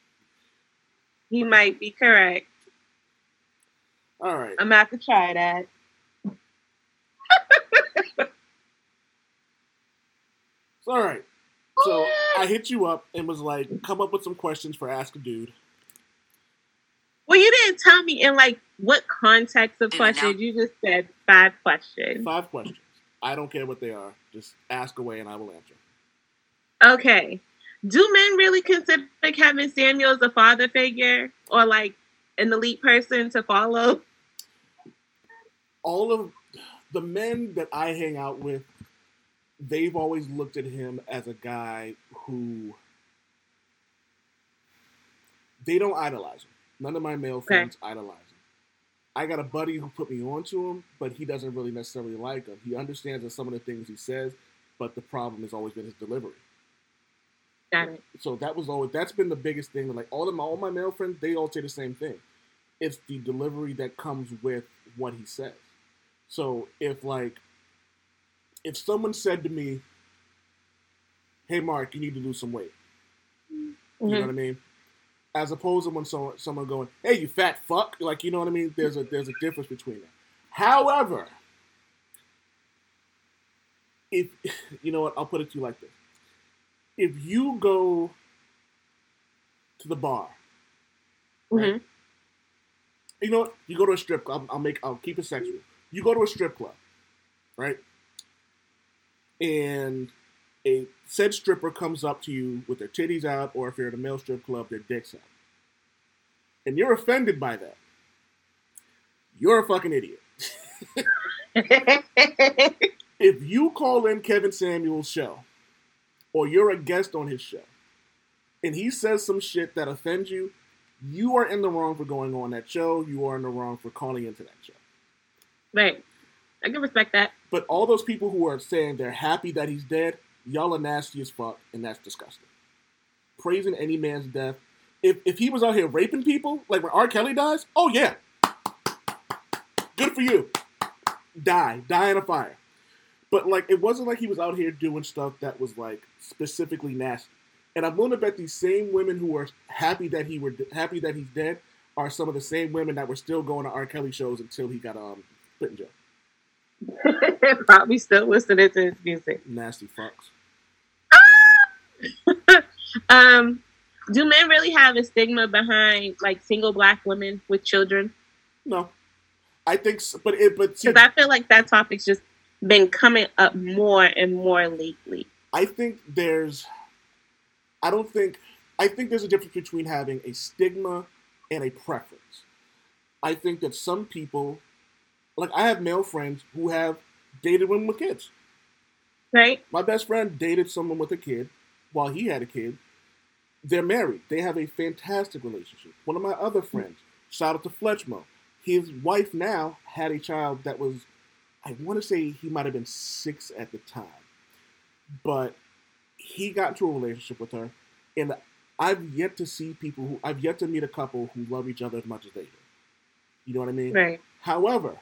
All right. I'm gonna have to try that. All right. So I hit you up and was like, come up with some questions for Ask a Dude. Well, you didn't tell me in what context of questions. You just said 5 questions. 5 questions. I don't care what they are. Just ask away and I will answer. Okay. Do men really consider Kevin Samuels a father figure or an elite person to follow? All of the men that I hang out with, they've always looked at him as a guy who they don't idolize him. None of my male friends idolize him. I got a buddy who put me onto him, but he doesn't really necessarily like him. He understands some of the things he says, but the problem has always been his delivery. Got it. So that's been the biggest thing. All my male friends, they all say the same thing. It's the delivery that comes with what he says. So if someone said to me, "Hey Mark, you need to lose some weight," you know what I mean? As opposed to when someone going, "Hey, you fat fuck," you know what I mean? There's a difference between that. However, if you know what, I'll put it to you like this: if you go to the bar, right? You know what? You go to a strip club. I'll keep it sexual. You go to a strip club, right? And a said stripper comes up to you with their titties out, or if you're at a male strip club, their dicks out. And you're offended by that. You're a fucking idiot. If you call in Kevin Samuels' show, or you're a guest on his show, and he says some shit that offends you, you are in the wrong for going on that show. You are in the wrong for calling into that show. Right. I can respect that. But all those people who are saying they're happy that he's dead, y'all are nasty as fuck, and that's disgusting. Praising any man's death. If he was out here raping people, like when R. Kelly dies, oh yeah. Good for you. Die in a fire. But it wasn't like he was out here doing stuff that was specifically nasty. And I'm willing to bet these same women who are happy that he's dead are some of the same women that were still going to R. Kelly shows until he got put in jail. Probably still listening to his music. Nasty fucks. Do men really have a stigma behind single black women with children? No, I think so, but because I feel like that topic's just been coming up more and more lately. I think there's I don't think I think there's a difference between having a stigma and a preference. I think that some people, like I have male friends who have dated women with kids. Right? My best friend dated someone with a kid while he had a kid. They're married. They have a fantastic relationship. One of my other friends, shout out to Fletchmo, his wife now had a child that was, I want to say he might have been 6 at the time. But he got into a relationship with her, and I've yet to meet a couple who love each other as much as they do. You know what I mean? Right. However,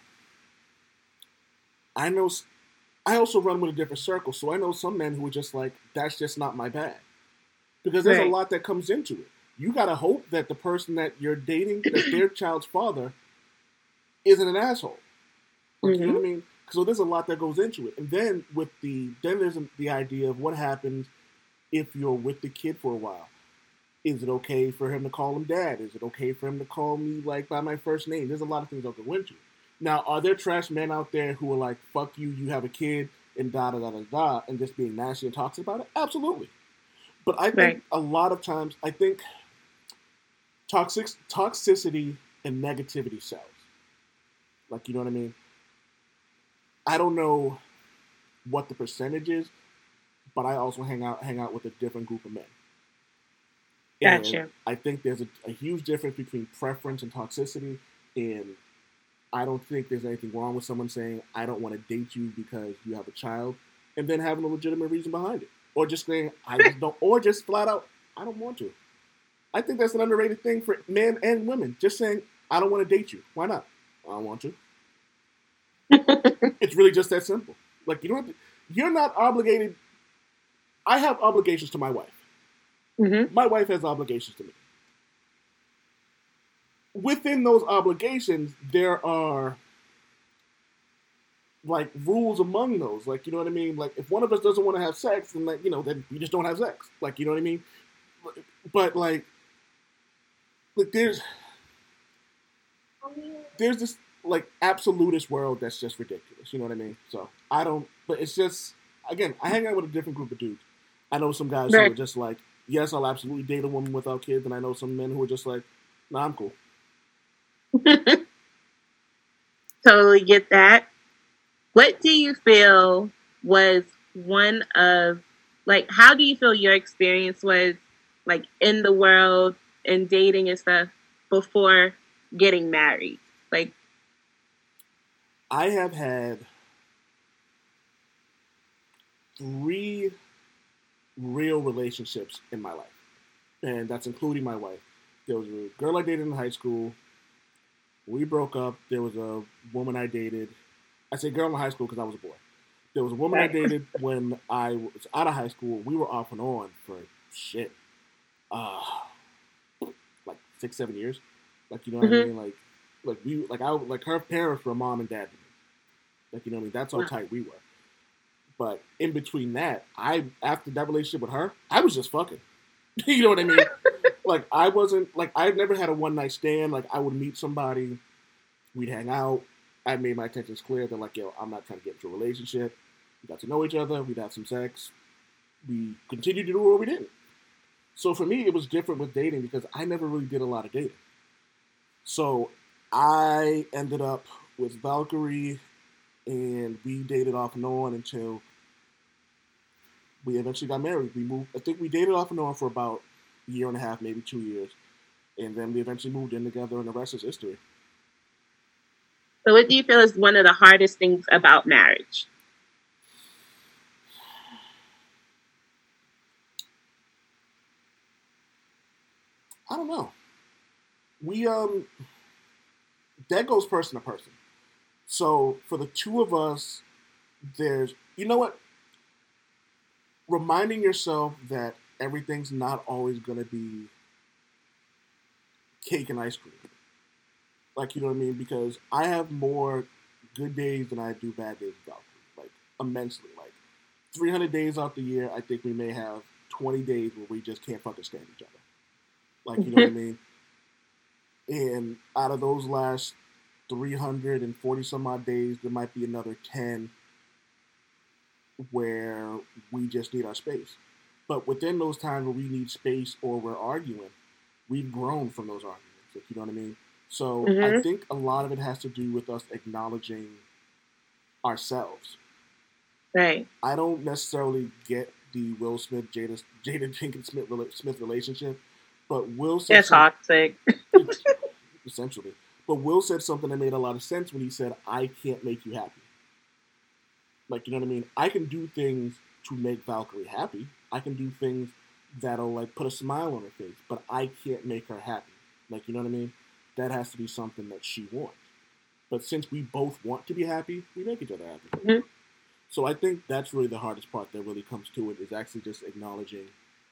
I also run with a different circle, so I know some men who are just like, that's just not my bag. Because there's a lot that comes into it. You gotta hope that the person that you're dating, that their child's father, isn't an asshole. Like, you know what I mean? So there's a lot that goes into it. And then there's the idea of what happens if you're with the kid for a while. Is it okay for him to call him dad? Is it okay for him to call me like by my first name? There's a lot of things that go into it. Now, are there trash men out there who are like, fuck you, you have a kid, and da-da-da-da-da, and just being nasty and toxic about it? Absolutely. But I think a lot of times, I think toxicity and negativity sells. Like, you know what I mean? I don't know what the percentage is, but I also hang out with a different group of men. Gotcha. And I think there's a huge difference between preference and toxicity, and I don't think there's anything wrong with someone saying, I don't want to date you because you have a child, and then having a legitimate reason behind it. Or just saying, I just don't, or just flat out, I don't want to. I think that's an underrated thing for men and women. Just saying, I don't want to date you. Why not? I don't want to. It's really just that simple. Like, you don't have to, you're not obligated. I have obligations to my wife. Mm-hmm. My wife has obligations to me. Within those obligations, there are like rules among those. Like, you know what I mean? Like, if one of us doesn't want to have sex, then like, you know, then we just don't have sex. Like, you know what I mean? But like there's this like absolutist world that's just ridiculous. You know what I mean? So I don't. But it's just, again, I hang out with a different group of dudes. I know some guys who are just like, yes, I'll absolutely date a woman without kids, and I know some men who are just like, nah, I'm cool. Totally get that. What do you feel was one of, like, how do you feel your experience was, like, in the world and dating and stuff before getting married? Like, I have had 3 real relationships in my life, and that's including my wife. There was a girl I dated in high school. We broke up. There was a woman I dated. I say girl in high school because I was a boy. There was a woman I dated when I was out of high school. We were off and on for shit, like 6-7 years. Like, you know what I mean? Like her parents were mom and dad to me. Like, you know what I mean? That's how tight we were. But in between that, after that relationship with her, I was just fucking. You know what I mean? Like, I wasn't, like, I'd never had a one-night stand. Like, I would meet somebody, we'd hang out. I made my intentions clear that, like, yo, I'm not trying to get into a relationship. We got to know each other. We'd have some sex. We continued to do it or we didn't. So for me, it was different with dating because I never really did a lot of dating. So I ended up with Valkyrie, and we dated off and on until we eventually got married. I think we dated off and on for about a year and a half, maybe 2 years. And then we eventually moved in together, and the rest is history. so what do you feel is one of the hardest things about marriage? I don't know. We, that goes person to person. So for the two of us, there's, you know what? Reminding yourself that everything's not always going to be cake and ice cream. Like, you know what I mean? Because I have more good days than I do bad days with Valkyrie. Like, immensely. Like, 300 days out the year, I think we may have 20 days where we just can't fucking stand each other. Like, you know what I mean? And out of those last 340 some odd days, there might be another 10 where we just need our space. But within those times where we need space or we're arguing, we've grown from those arguments, if you know what I mean. So I think a lot of it has to do with us acknowledging ourselves. Right. I don't necessarily get the Will Smith, Jada Pinkett Smith relationship, but Will said They're toxic. Essentially. But Will said something that made a lot of sense when he said, I can't make you happy. Like, you know what I mean? I can do things to make Valkyrie happy. I can do things that'll, like, put a smile on her face, but I can't make her happy. Like, you know what I mean? That has to be something that she wants. But since we both want to be happy, we make each other happy. Mm-hmm. So I think that's really the hardest part that really comes to it, is actually just acknowledging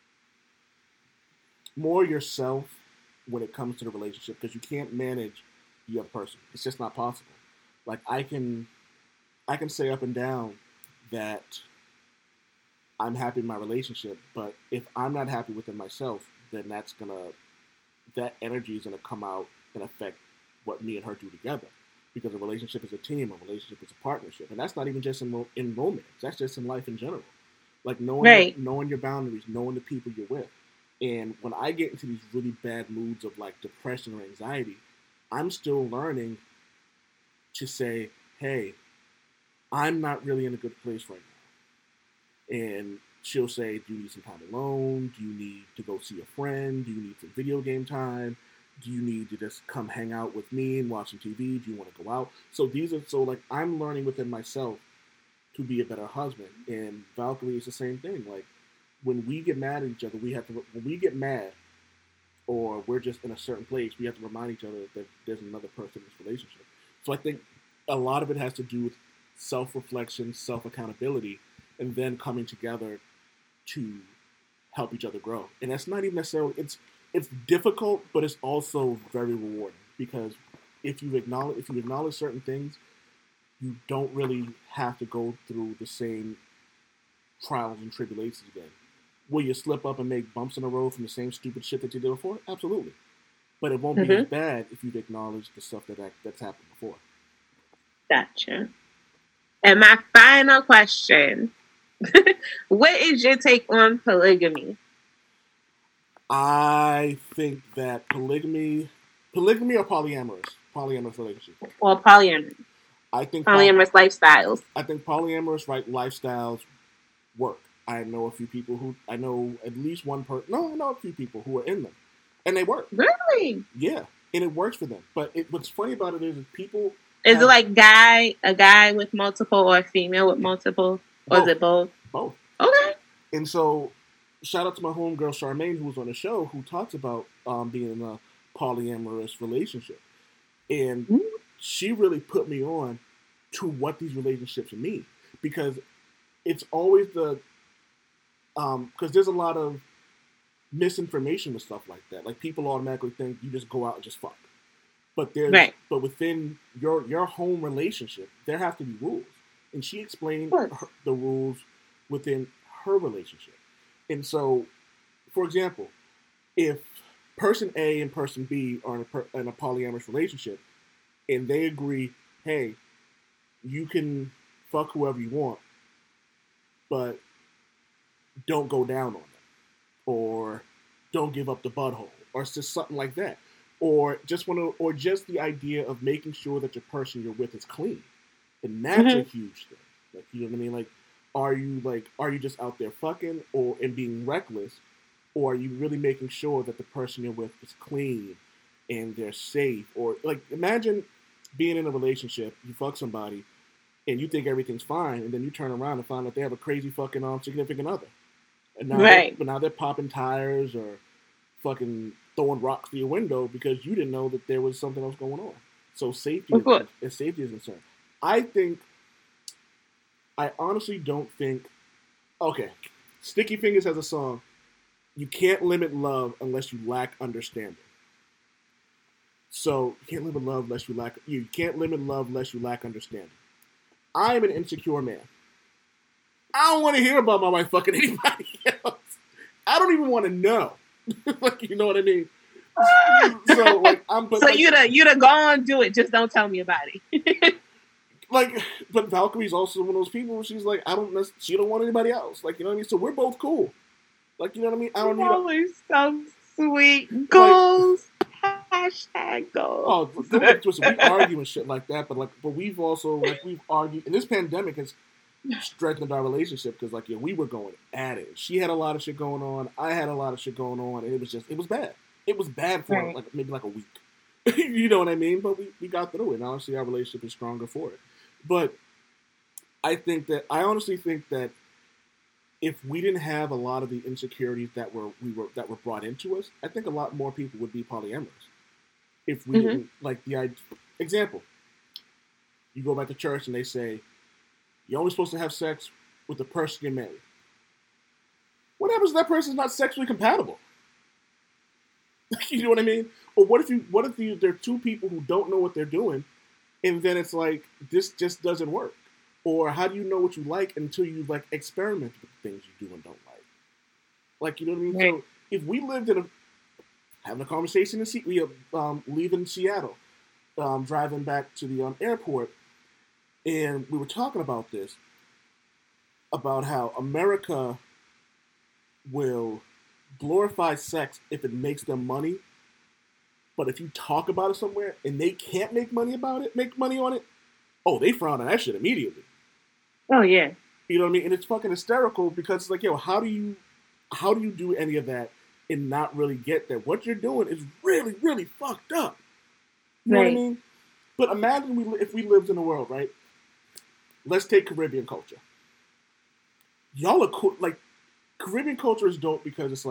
more yourself when it comes to the relationship, because you can't manage the other person. It's just not possible. Like, I can say up and down that I'm happy in my relationship, but if I'm not happy within myself, then that energy is gonna come out and affect what me and her do together. Because a relationship is a team, a relationship is a partnership, and that's not even just in romance. That's just in life in general. Like knowing your boundaries, knowing the people you're with. And when I get into these really bad moods of like depression or anxiety, I'm still learning to say, hey, I'm not really in a good place right now. And she'll say, do you need some time alone? Do you need to go see a friend? Do you need some video game time? Do you need to just come hang out with me and watch some TV? Do you want to go out? So like I'm learning within myself to be a better husband. And Valkyrie is the same thing. Like when we get mad at each other, when we get mad or we're just in a certain place, we have to remind each other that there's another person in this relationship. So I think a lot of it has to do with self-reflection, self-accountability, and then coming together to help each other grow. And that's not even necessarily, it's difficult, but it's also very rewarding, because if you acknowledge certain things, you don't really have to go through the same trials and tribulations again. Will you slip up and make bumps in the road from the same stupid shit that you did before? Absolutely. But it won't be as bad if you've acknowledged the stuff that's happened before. Gotcha. And my final question, what is your take on polygamy? I think that polygamy or polyamorous relationship. Or polyamory. I think polyamorous lifestyles. I think polyamorous lifestyles work. I know a few people I know at least one person. No, I know a few people who are in them, and they work. Really? Yeah, and it works for them. But what's funny about it is people. Is it like a guy with multiple or a female with multiple? Or is it both? Both. Okay. And so, shout out to my homegirl Charmaine, who was on the show, who talks about being in a polyamorous relationship. And she really put me on to what these relationships mean. Because it's always because there's a lot of misinformation with stuff like that. Like, people automatically think you just go out and just fuck. But but within your home relationship, there have to be rules. And she explained the rules within her relationship. And so, for example, if person A and person B are in a polyamorous relationship, and they agree, hey, you can fuck whoever you want, but don't go down on them, or don't give up the butthole, or it's just something like that. Or just the idea of making sure that your person you're with is clean, and that's a huge thing. Like, you know what I mean? Like, are you just out there fucking and being reckless, or are you really making sure that the person you're with is clean and they're safe? Or like, imagine being in a relationship, you fuck somebody, and you think everything's fine, and then you turn around and find out they have a crazy fucking significant other, and now they're popping tires or fucking throwing rocks through your window because you didn't know that there was something else going on. So safety is concerned. I honestly don't think. Okay, Sticky Fingers has a song. You can't limit love unless you lack understanding. So you can't limit love unless you lack understanding. I am an insecure man. I don't want to hear about my wife fucking anybody else. I don't even want to know. Like, you know what I mean? So like, you'd have gone do it. Just don't tell me about it. Like, but Valkyrie's also one of those people where she's like, she don't want anybody else. Like, you know what I mean? So we're both cool. Like, you know what I mean? I don't need Always so sweet. Goals. Hashtag goals. Oh, don't get twisted. We argue and shit like that, but we've also we've argued, and this pandemic has strengthened our relationship because we were going at it. She had a lot of shit going on. I had a lot of shit going on, and it was bad. It was bad for maybe a week. You know what I mean? But we got through it, and honestly, our relationship is stronger for it. But I honestly think that if we didn't have a lot of the insecurities that were brought into us, I think a lot more people would be polyamorous. If we didn't example, you go back to church and they say you're only supposed to have sex with the person you're married. What happens if that person's not sexually compatible? You know what I mean? Or what if there are two people who don't know what they're doing, and then it's like this just doesn't work? Or how do you know what you like until you experiment with things you do and don't like? You know what I mean? Right. So if we lived having a conversation leaving Seattle, driving back to the airport, and we were talking about this, about how America will glorify sex if it makes them money, but if you talk about it somewhere and they can't make money on it, oh, they frown on that shit immediately. Oh yeah. You know what I mean? And it's fucking hysterical because it's like, how do you do any of that and not really get that what you're doing is really, really fucked up? You know what I mean? But imagine if we lived in a world, right? Let's take Caribbean culture. Y'all are cool. Caribbean culture is dope because it's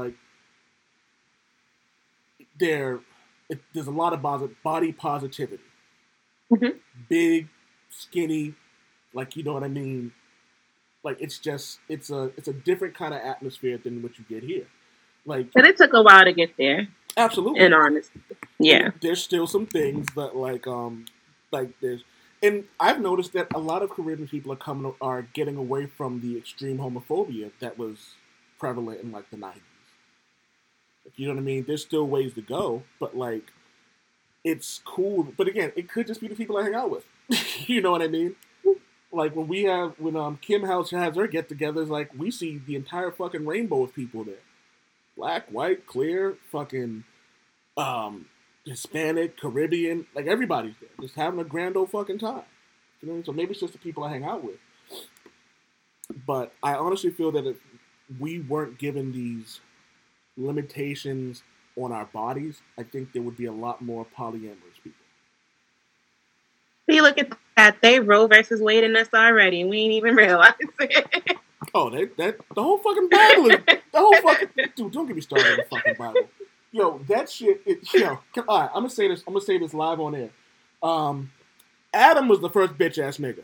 there's a lot of body positivity. Mm-hmm. Big, skinny, you know what I mean? It's a different kind of atmosphere than what you get here. But it took a while to get there. Absolutely. In honesty. Yeah. And there's still some things that there's, and I've noticed that a lot of Caribbean people are getting away from the extreme homophobia that was prevalent in the 90s. You know what I mean? There's still ways to go, but it's cool. But again, it could just be the people I hang out with. You know what I mean? When Kim House has her get-togethers, we see the entire fucking rainbow of people there. Black, white, clear, fucking Hispanic, Caribbean, everybody's there. Just having a grand old fucking time. You know, so maybe it's just the people I hang out with. But I honestly feel that if we weren't given these limitations on our bodies, I think there would be a lot more polyamorous people. See, look at that. They Roe versus Wade in us already. We ain't even realize it. Oh, the whole fucking Bible is dude. Don't get me started on the fucking Bible. Yo, that shit. All right, I'm gonna say this live on air. Adam was the first bitch ass nigga.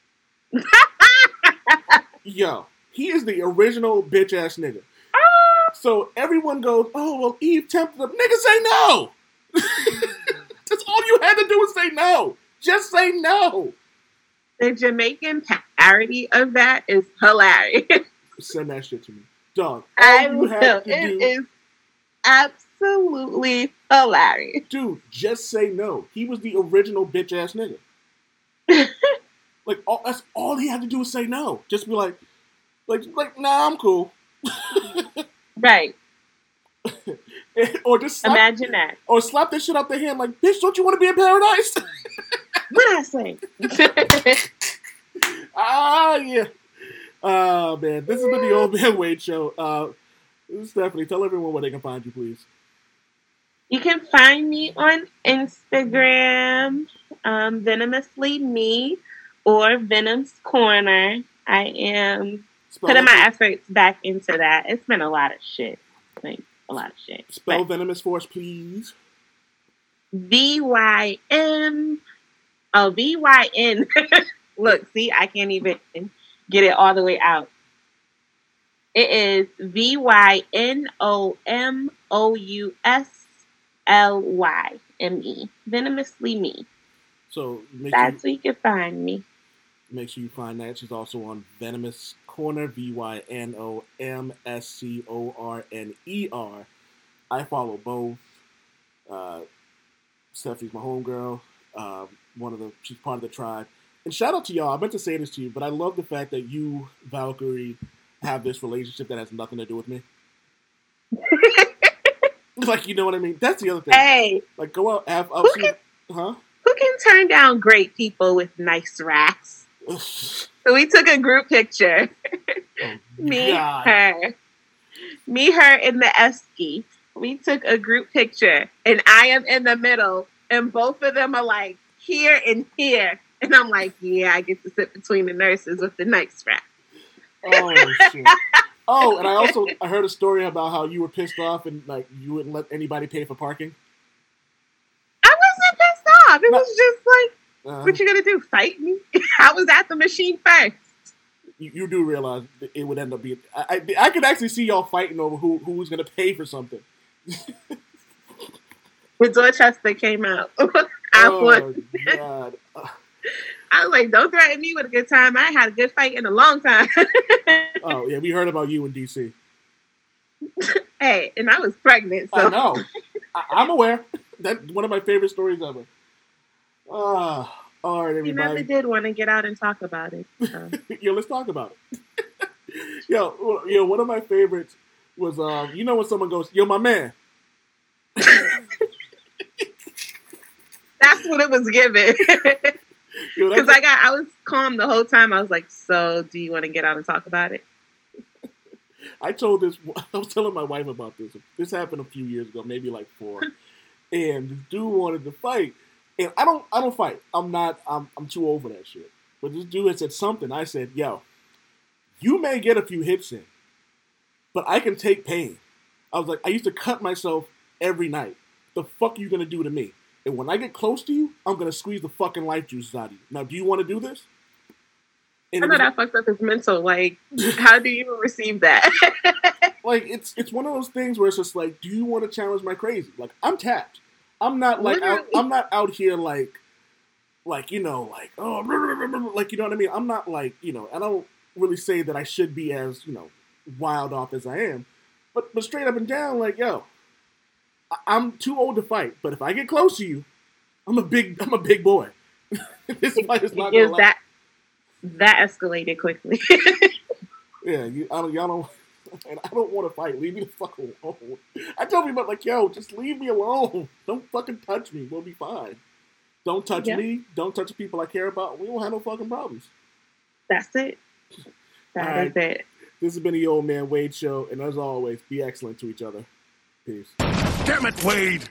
Yo, he is the original bitch ass nigga. So everyone goes, oh well, Eve tempted him. Nigga, say no. That's all you had to do was say no. Just say no. The Jamaican parody of that is hilarious. Send that shit to me. Dog, It is absolutely hilarious. Dude, just say no. He was the original bitch-ass nigga. That's all he had to do was say no. Just be like, nah, I'm cool. Right. Or just imagine that. Or slap that shit out their hand bitch, don't you want to be in paradise? What I say? Yeah. Oh, man. This has been the Old Man Wade Show. Stephanie, tell everyone where they can find you, please. You can find me on Instagram, Venomously Me, or Venom's Corner. I am putting my efforts back into that. It's been a lot of shit. A lot of shit. Spell Venomous for us, please. VYN. Oh, VYN. Look, see, I can't even get it all the way out. It is VYNOMOUSLYME. Venomously Me. So that's where you can find me. Make sure you find that. She's also on Venomous Corner, VYNOMSCORNER. I follow both. Stephanie's my homegirl. She's part of the tribe. And shout out to y'all. I meant to say this to you, but I love the fact that you, Valkyrie, have this relationship that has nothing to do with me. Like, you know what I mean? That's the other thing. Hey, Like, go out, have who can turn down great people with nice racks? So we took a group picture. Oh, Me, God. her in the esky. We took a group picture, and I am in the middle, and both of them are like here and here, and I'm like, yeah, I get to sit between the nurses with the nice rack. Oh, shit. Oh, and I heard a story about how you were pissed off and like you wouldn't let anybody pay for parking. I wasn't pissed off. It was just like, Uh, what you gonna do? Fight me? I was at the machine first. you do realize that it would end up being. I could actually see y'all fighting over who was going to pay for something. When Dorchester came out, I won. God. I was like, don't threaten me with a good time. I ain't had a good fight in a long time. Oh yeah, we heard about you in DC. Hey, and I was pregnant, so I know. I'm aware. That's one of my favorite stories ever. All right, you never everybody. did want to get out and talk about it. So. Yo, let's talk about it. Yo, one of my favorites was you know when someone goes, "Yo, my man." That's what it was given. Yo, Because I was calm the whole time. I was like, so do you want to get out and talk about it? I was telling my wife about this. This happened a few years ago, maybe like 4. And this dude wanted to fight. And I don't fight. I'm too old for that shit. But this dude had said something. I said, yo, you may get a few hits in, but I can take pain. I was like, I used to cut myself every night. The fuck are you gonna do to me? And when I get close to you, I'm gonna squeeze the fucking life juices out of you. Now, do you want to do this? And I know that fucked up his mental. Like, how do you receive that? like it's one of those things where it's just like, do you want to challenge my crazy? Like, I'm tapped. I'm not like I'm not out here like you know, like, oh, like, you know what I mean? I'm not like, you know, I don't really say that I should be as, you know, wild off as I am, but straight up and down, like, yo, I'm too old to fight, but if I get close to you, I'm a big boy. This fight is not gonna last. That escalated quickly. Yeah, y'all don't. And I don't want to fight. Leave me the fuck alone. I tell people, like, yo, just leave me alone. Don't fucking touch me. We'll be fine. Don't touch me. Don't touch the people I care about. We won't have no fucking problems. That's it. That is it. This has been the Old Man Wade Show, and as always, be excellent to each other. Peace. Damn it, Wade!